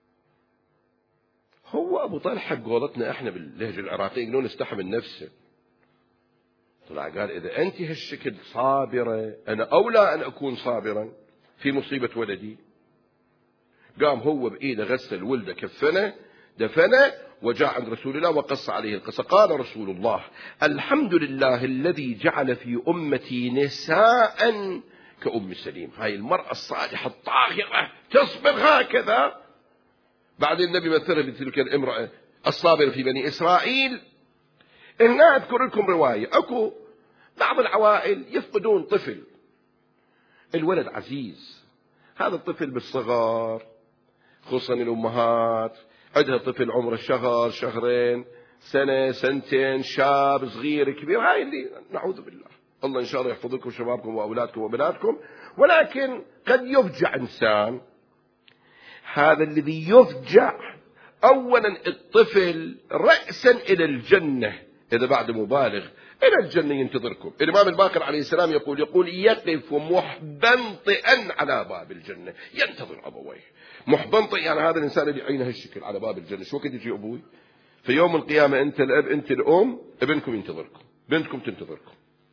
هو أبو طلحة بقولتنا إحنا باللهجة العراقية يقولون استحى من نفسه. طلع قال إذا أنت هالشكل صابرة أنا أولى أن أكون صابرا في مصيبة ولدي. قام هو بإيده غسل ولده كفنه دفنه وجاء عند رسول الله وقص عليه القصة. قال رسول الله الحمد لله الذي جعل في أمتي نساء كأم سليم. هاي المرأة الصالحة الطاهرة تصبر هكذا. بعد النبي مثلها بتلك الامرأة الصابرة في بني إسرائيل. هنا أذكر لكم رواية. أكو بعض العوائل يفقدون طفل، الولد عزيز، هذا الطفل بالصغار خصوصا الأمهات عندها طفل عمره شهر شهرين سنة سنتين شاب صغير كبير، هاي اللي نعوذ بالله الله إن شاء الله يحفظكم شبابكم وأولادكم وبناتكم. ولكن قد يفجع إنسان. هذا الذي يفجع أولا الطفل رأسا إلى الجنة إذا بعد مبالغ إلى الجنة ينتظركم. الإمام الباقر عليه السلام يقول يقف محبنطئا على باب الجنة ينتظر أبويه. محبنطئ يعني هذا الإنسان اللي عينه الشكل على باب الجنة. شو كده يجي أبوي في يوم القيامة؟ أنت الأب أنت الأم، ابنكم ينتظركم، بنتكم تنتظركم.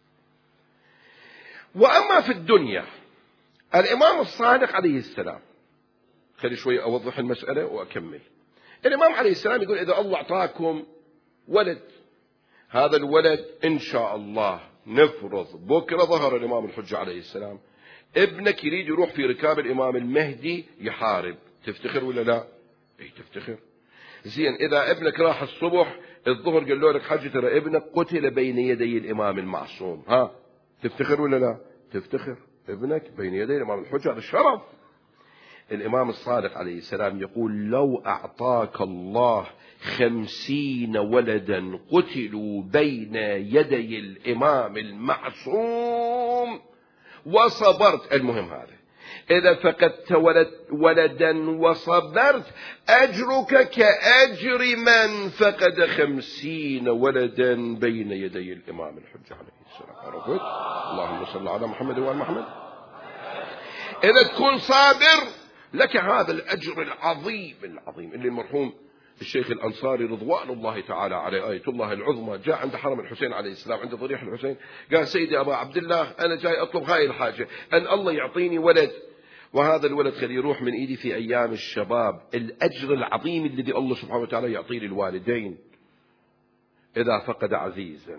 وأما في الدنيا الإمام الصادق عليه السلام، خلي شوي أوضح المسألة وأكمل. الإمام عليه السلام يقول إذا الله أعطاكم ولد، هذا الولد إن شاء الله نفرض بكرة ظهر الإمام الحجة عليه السلام ابنك يريد يروح في ركاب الإمام المهدي يحارب، تفتخر ولا لا؟ اي تفتخر. زين إذا ابنك راح الصبح الظهر قال له لك حجي ترى ابنك قتل بين يدي الإمام المعصوم، ها تفتخر ولا لا؟ تفتخر. ابنك بين يدي الإمام الحجة هذا الشرف. الإمام الصادق عليه السلام يقول لو أعطاك الله 50 ولدا قتلوا بين يدي الإمام المعصوم وصبرت، المهم هذا إذا فقدت ولدا وصبرت أجرك كأجر من فقد 50 ولدا بين يدي الإمام الحجة عليه السلام. عرفت؟ اللهم صل على محمد وآل محمد. إذا تكون صابر لك هذا الأجر العظيم اللي المرحوم الشيخ الأنصاري رضوان الله تعالى عليه آية الله العظمى جاء عند حرم الحسين عليه السلام عند ضريح الحسين قال سيدي أبا عبد الله أنا جاي أطلب هاي الحاجة أن الله يعطيني ولد، وهذا الولد خليه يروح من إيدي في أيام الشباب. الأجر العظيم الذي الله سبحانه وتعالى يعطيه للوالدين إذا فقد عزيزا.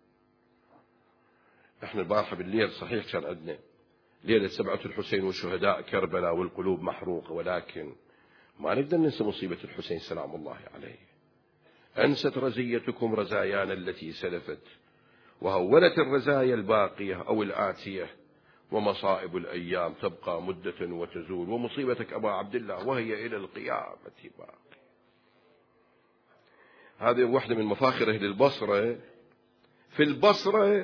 احنا البارحة بالليل صحيح كان عندنا ليلة 7 الحسين وشهداء كربلاء والقلوب محروقة، ولكن ما نقدر ننسى مصيبة الحسين سلام الله عليه. أنست رزيتكم رزايانا التي سلفت وهولت الرزايا الباقية أو الآتية، ومصائب الأيام تبقى مدة وتزول، ومصيبتك أبا عبد الله وهي إلى القيامة باقي. هذه واحدة من مفاخر أهل البصرة. في البصرة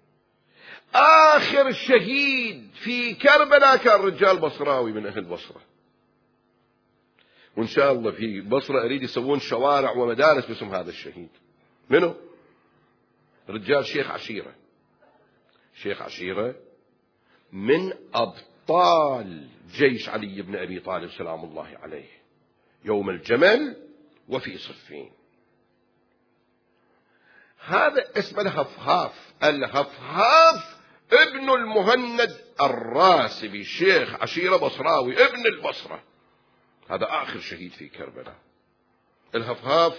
آخر شهيد في كربلاء كان رجال بصراوي من أهل البصرة، وإن شاء الله في بصرة أريد يسوون شوارع ومدارس باسم هذا الشهيد. منه؟ رجال شيخ عشيرة. شيخ عشيرة من أبطال جيش علي بن أبي طالب سلام الله عليه يوم الجمل وفي صفين. هذا اسمه الهفهاف. الهفهاف ابن المهند الراسبي شيخ عشيرة بصراوي ابن البصرة، هذا آخر شهيد في كربلاء. الهفهاف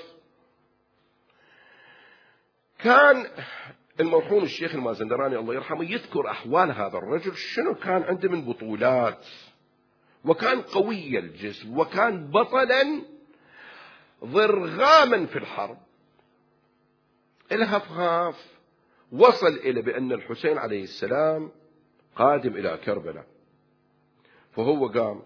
كان المرحوم الشيخ المازندراني الله يرحمه يذكر أحوال هذا الرجل شنو كان عنده من بطولات، وكان قوي الجسم وكان بطلا ضرغاما في الحرب. الهفهاف وصل إلى بأن الحسين عليه السلام قادم إلى كربلاء، فهو قام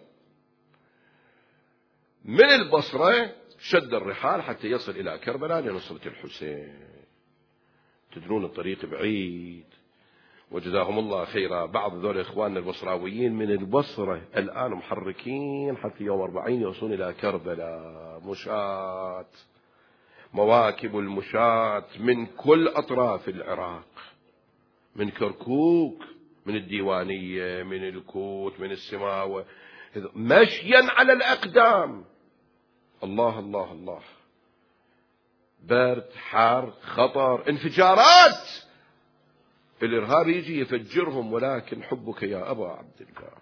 من البصرة شد الرحال حتى يصل إلى كربلاء لنصرة الحسين. تدرون الطريق بعيد وجزاهم الله خيرا بعض ذول إخواننا البصراويين من البصرة الآن محركين حتى يوم 40 يوصلون إلى كربلاء، مشاة، مواكب المشاة من كل أطراف العراق، من كركوك، من الديوانية، من الكوت، من السماوة، مشيا على الأقدام. الله الله الله، برد، حار، خطر، انفجارات، الإرهاب يجي يفجرهم، ولكن حبك يا أبا عبد الله.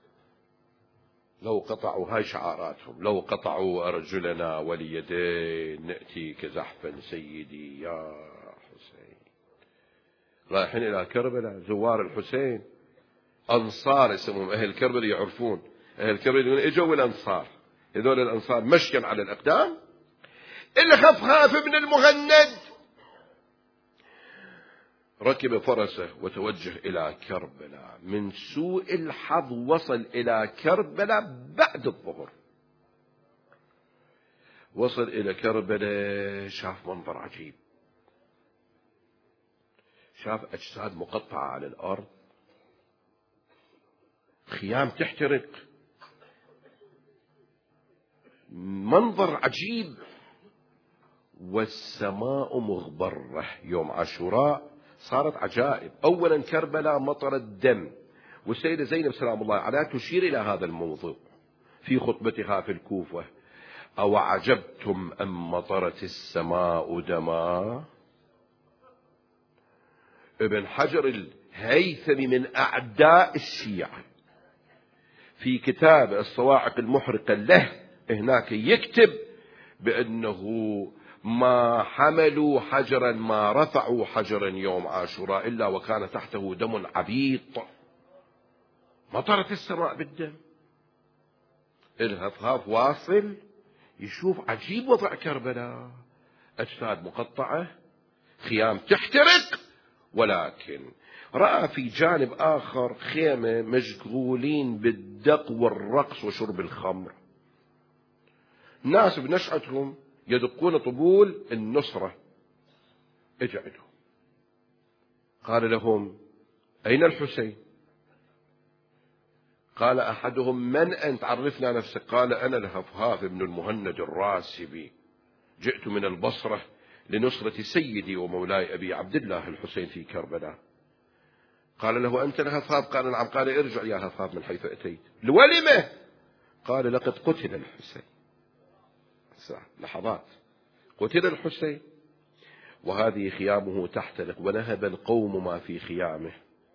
لو قطعوا، هاي شعاراتهم، لو قطعوا أرجلنا واليدين نأتيك زحفا سيدي يا حسين. رايحين إلى كربلاء زوار الحسين، أنصار اسمهم، أهل كربلاء يعرفون، أهل كربلاء يقولون إجوا الأنصار، هذول الأنصار مشيا على الأقدام. الخفخاف بن المهند ركب فرسه وتوجه إلى كربلاء. من سوء الحظ وصل إلى كربلاء بعد الظهر. وصل إلى كربلاء شاف منظر عجيب، شاف أجساد مقطعة على الأرض، خيام تحترق، منظر عجيب، والسماء مغبرة. يوم عاشوراء صارت عجائب. أولا كربلاء مطر الدم، والسيدة زينب سلام الله عليها تشير إلى هذا الموضوع في خطبتها في الكوفة: أو عجبتم أم مطرت السماء دما. ابن حجر الهيثمي من أعداء الشيعة في كتاب الصواعق المحرقة له هناك يكتب بأنه ما حملوا حجرا، ما رفعوا حجرا يوم عاشوراء إلا وكان تحته دم عبيط. مطرت السماء بالدم. الهفهاف واصل يشوف عجيب وضع كربلاء، أجساد مقطعة، خيام تحترق، ولكن رأى في جانب آخر خيمة مشغولين بالدق والرقص وشرب الخمر، ناس بنشأتهم يدقون طبول النصرة. اجعلوا، قال لهم: أين الحسين؟ قال أحدهم: من أنت؟ عرفنا نفسك. قال: أنا الهفهاف بن المهند الراسبي، جئت من البصرة لنصرة سيدي ومولاي أبي عبد الله الحسين في كربلاء. قال له: أنت الهفهاف؟ قال: نعم. قال: ارجع يا هفهاف من حيث أتيت. لولمه؟ قال: لقد قتل الحسين. لحظات، قتل الحسين وهذه خيامه تحترق، ونهب القوم ما في خيامه،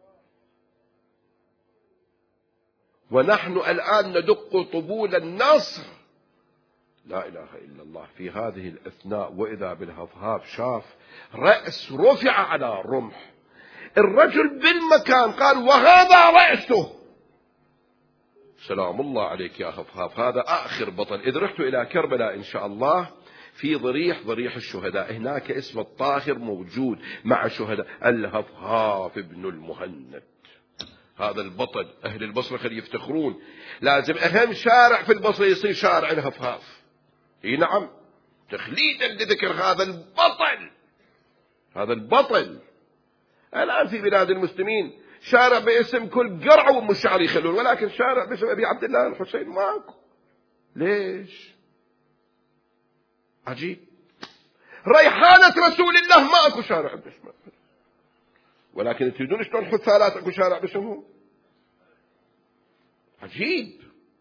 ونحن الآن ندق طبول النصر. لا إله إلا الله. في هذه الأثناء وإذا بالهفهاف شاف رأس رفع على رمح، الرجل بالمكان قال: وهذا رأسه. سلام الله عليك يا هفهاف، هذا آخر بطل. إذ رحت إلى كربلاء إن شاء الله في ضريح الشهداء، هناك اسم الطاهر موجود مع شهداء، الهفهاف بن المهند، هذا البطل. أهل البصرة خلي يفتخرون، لازم أهم شارع في البصرة يصير شارع الهفهاف. اي نعم، تخليدا لذكر هذا البطل. هذا البطل. الآن في بلاد المسلمين شارع باسم كل قرع ومشعر يخلون، ولكن شارع باسم أبي عبد الله الحسين ماكو. ليش؟ عجيب. ريحانة رسول الله ماكو شارع باسمه، ولكن تريدون شلون حثالات اكو شارع باسمه؟ عجيب.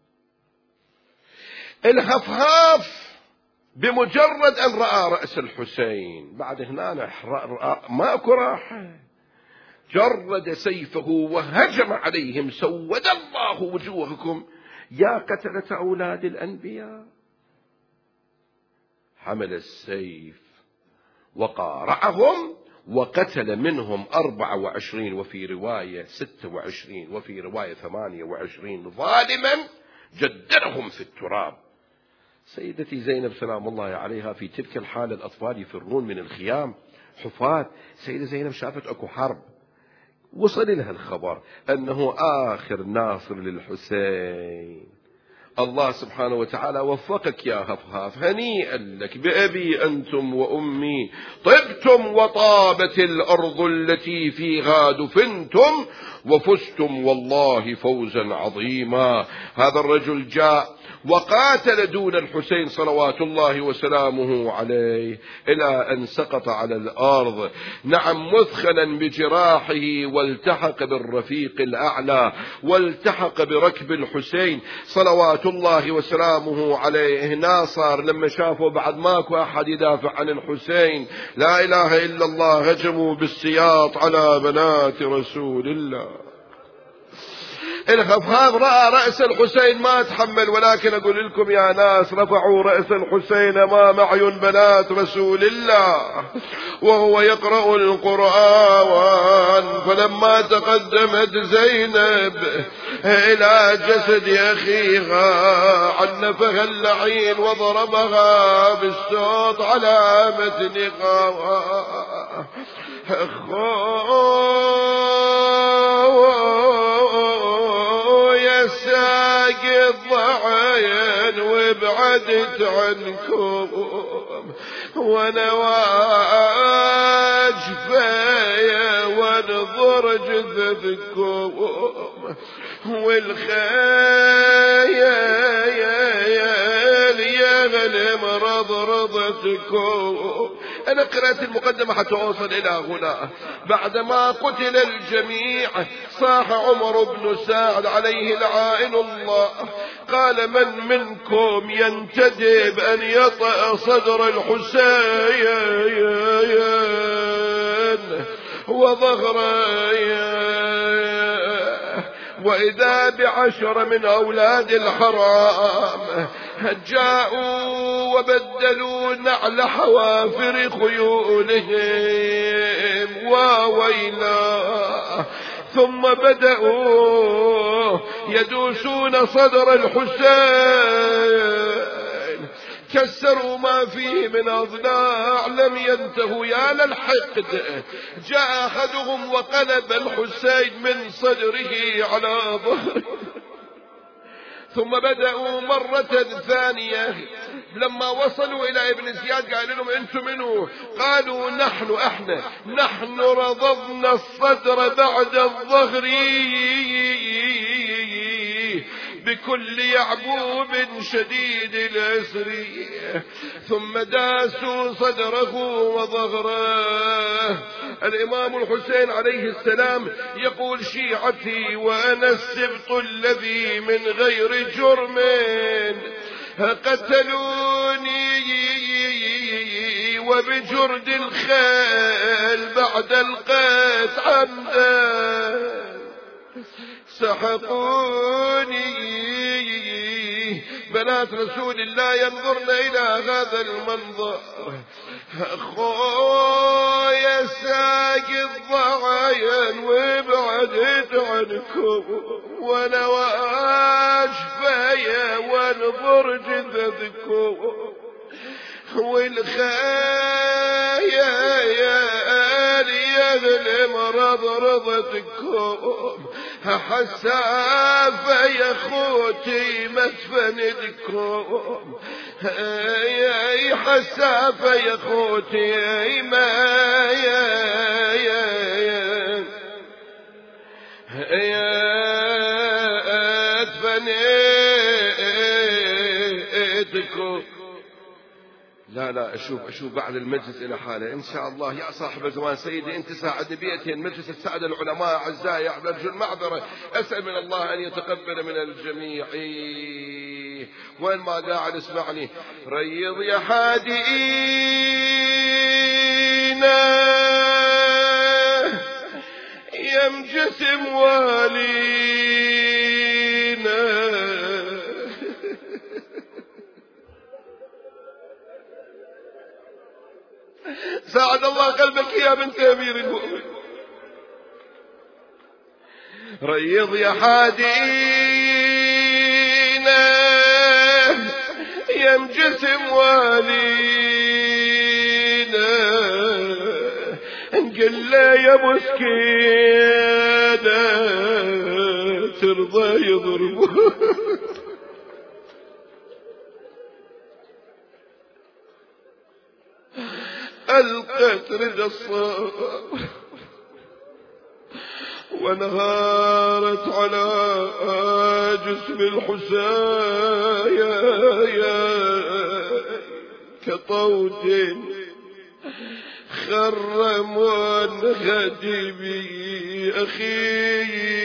الهفهاف بمجرد أن رأى رأس الحسين بعد هنا ماكو راحة، جرد سيفه وهجم عليهم: سود الله وجوهكم يا قتلة أولاد الأنبياء. حمل السيف وقارعهم وقتل منهم 24، وفي رواية 26، وفي رواية 28 ظالما جدرهم في التراب. سيدتي زينب سلام الله عليها في تلك الحالة الأطفال يفرون من الخيام حفاة. سيدة زينب شافت أكو حرب، وصل لها الخبر أنه آخر ناصر للحسين الله سبحانه وتعالى وفقك يا هفهاف، هنيئا لك بأبي أنتم وأمي، طبتم وطابت الأرض التي فيها دفنتم وفزتم والله فوزا عظيما. هذا الرجل جاء وقاتل دون الحسين صلوات الله وسلامه عليه إلى أن سقط على الأرض، نعم مثخنا بجراحه، والتحق بالرفيق الأعلى، والتحق بركب الحسين صلوات الله وسلامه عليه. ناصر لما شافوا بعد ماكو أحد يدافع عن الحسين، لا إله إلا الله، هجموا بالسياط على بنات رسول الله. الخفاف رأى رأس الحسين ما تحمل، ولكن أقول لكم يا ناس، رفعوا رأس الحسين أمام أعين بنات رسول الله وهو يقرأ القرآن. فلما تقدمت زينب إلى جسد أخيها عنفها اللعين وضربها بالصوت على متنها. ساقط ضعين وابعدت عنكم، وانا واجفايا وانظر جثثكم، والخيال يغنم رضرضتكم. أنا قرأت المقدمة حتى أوصل إلى هنا. بعدما قتل الجميع صاح عمر بن سعد عليه لعائن الله، قال: من منكم ينتدب أن يطأ صدر الحسين وظهره؟ وإذا ب10 من أولاد الحرام جاءوا وبدلوا نعل حوافر خيولهم وويلا، ثم بدأوا يدوسون صدر الحسين، كسروا ما فيه من أضلاع، لم ينتهوا يا للحقد. جاء أحدهم وقلب الحسين من صدره على ظهره، ثم بدأوا مرة ثانية. لما وصلوا إلى ابن زياد قال لهم: أنتم منه؟ قالوا: نحن رضضنا الصدر بعد الظهر بكل يعبوب شديد الأسر. ثم داسوا صدره وظهره. الإمام الحسين عليه السلام يقول: شيعتي وأنا السبط الذي من غير جرم قتلوني وبجرد الخيل بعد القتل عمدا سحقوني. بنات رسول الله ينظرن إلى هذا المنظر. خويا ساقط ضعين وابعدت عنكم، وانا واجفايا وانظر جثثكم، والخيال يغلم رضرضتكم. حسافة يا خوتي ما تفندكم، يا حسافة يا خوتي ما تفندكم. لا أشوف بعد المجلس إلى حاله إن شاء الله. يا صاحب الزمان سيدي، أنت ساعد بيتي المجلس، السادة العلماء أعزائي، أرجو المعذرة، أسأل من الله أن يتقبل من الجميع. وين ما قاعد اسمعني. ريض يا حادينا يمجسم والينا، ساعد الله قلبك يا بنت أمير المؤمنين. ريض يا حادينا يمجسم والينا، قل له يا مسكينة ترضى يضربه. ألقت رجى الصبر وانهارت على جسم الحسين كطود خر منغدب أخي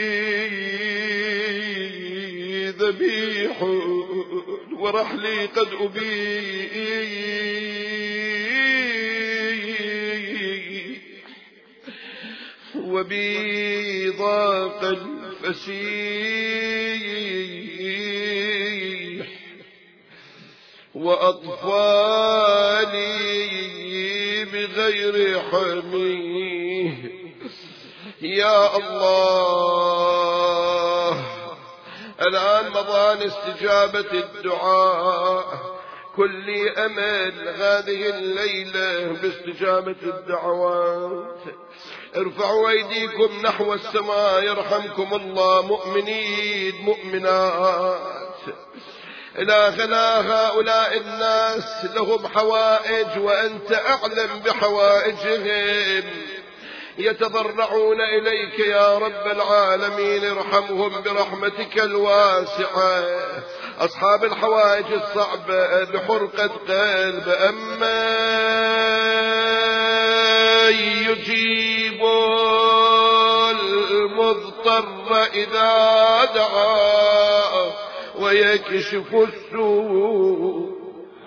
ذبيح ورحلي قد أبيح وبي ضاق الفسيح وأطفالي بغير حميه. يا الله الآن مضان استجابة الدعاء، كل أمل هذه الليلة باستجابة الدعوات. ارفعوا أيديكم نحو السماء يرحمكم الله مؤمنين مؤمنات. إلهنا هؤلاء الناس لهم حوائج وأنت أعلم بحوائجهم، يتضرعون إليك يا رب العالمين، ارحمهم برحمتك الواسعة. أصحاب الحوائج الصعبة بحرقة قلب، أما يجيب المضطر إذا دعاه ويكشف السوء.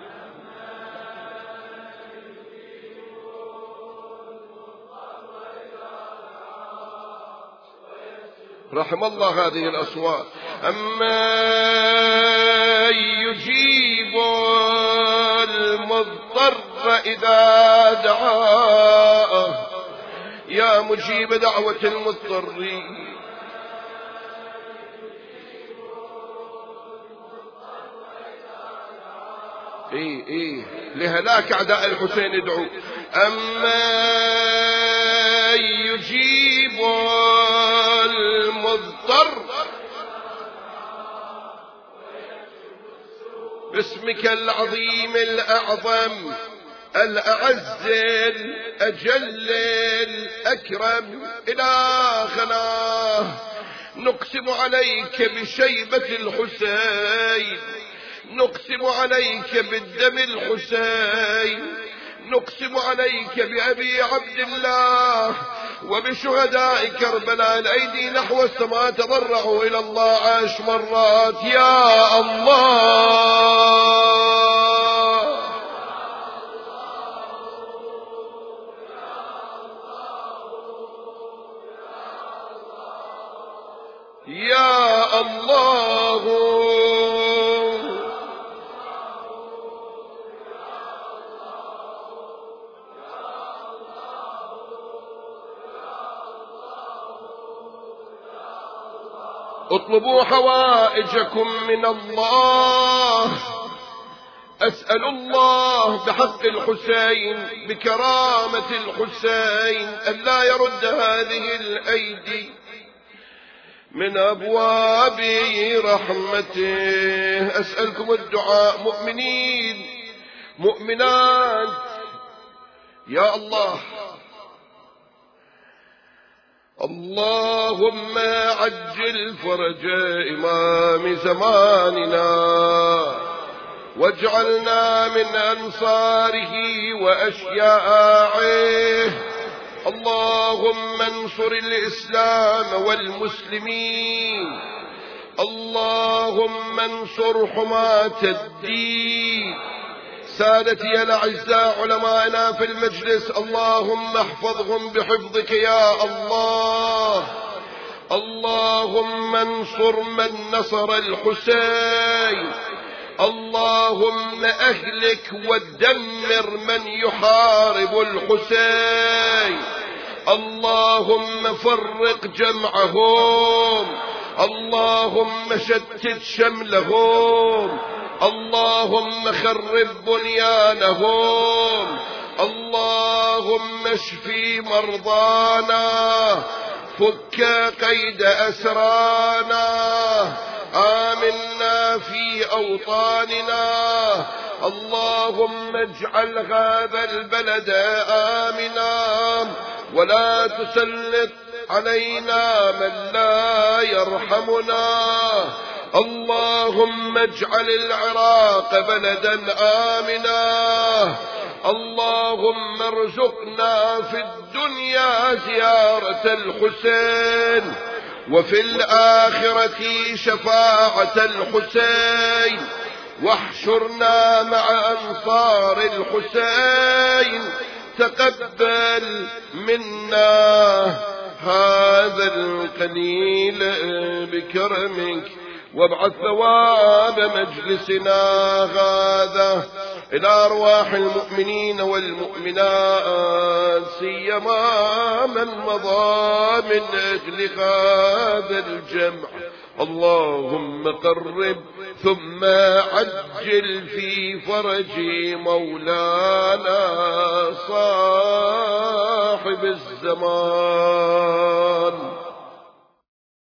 رحم الله هذه الأصوات. أما يجيب المضطر إذا دعاه، يا مجيب دعوة المضطرين. لهلاك أعداء الحسين ادعوا. أما يجيب المضطر باسمك العظيم الأعظم الأعز الأجل الأكرم. إلهنا نقسم عليك بشيبة الحسين، نقسم عليك بالدم الحسين، نقسم عليك بأبي عبد الله وبشهداء كربلاء. الأيدي نحو السماء تضرعوا إلى الله 10 مرات. يا الله يا الله اطلبوا حوائجكم من الله. أسأل الله بحق الحسين بكرامة الحسين أن لا يرد هذه الأيدي من أبواب رحمته. أسألكم الدعاء مؤمنين مؤمنات. يا الله اللهم عجل فرج إمام زماننا واجعلنا من أنصاره وأشياعه. اللهم انصر الإسلام والمسلمين، اللهم انصر حماة الدين. سادتي الأعزاء علماءنا في المجلس، اللهم احفظهم بحفظك يا الله. اللهم انصر من نصر الحسين، اللهم أهلك ودمر من يحارب الحسين. اللهم فرق جمعهم، اللهم شتت شملهم، اللهم خرب بنيانهم. اللهم اشفي مرضانا، فك قيد أسرانا، آمنا في أوطاننا. اللهم اجعل هذا البلد آمنا ولا تسلط علينا من لا يرحمنا. اللهم اجعل العراق بلدا آمنا. اللهم ارزقنا في الدنيا زيارة الحسين وفي الآخرة شفاعة الحسين، واحشرنا مع أنصار الحسين. تقبل منا هذا القليل بكرمك، وابعث ثواب مجلسنا هذا إلى أرواح المؤمنين والمؤمنات، سيما من مضى من أجل هذا الجمع. اللهم قرب ثم عجل في فرج مولانا صاحب الزمان.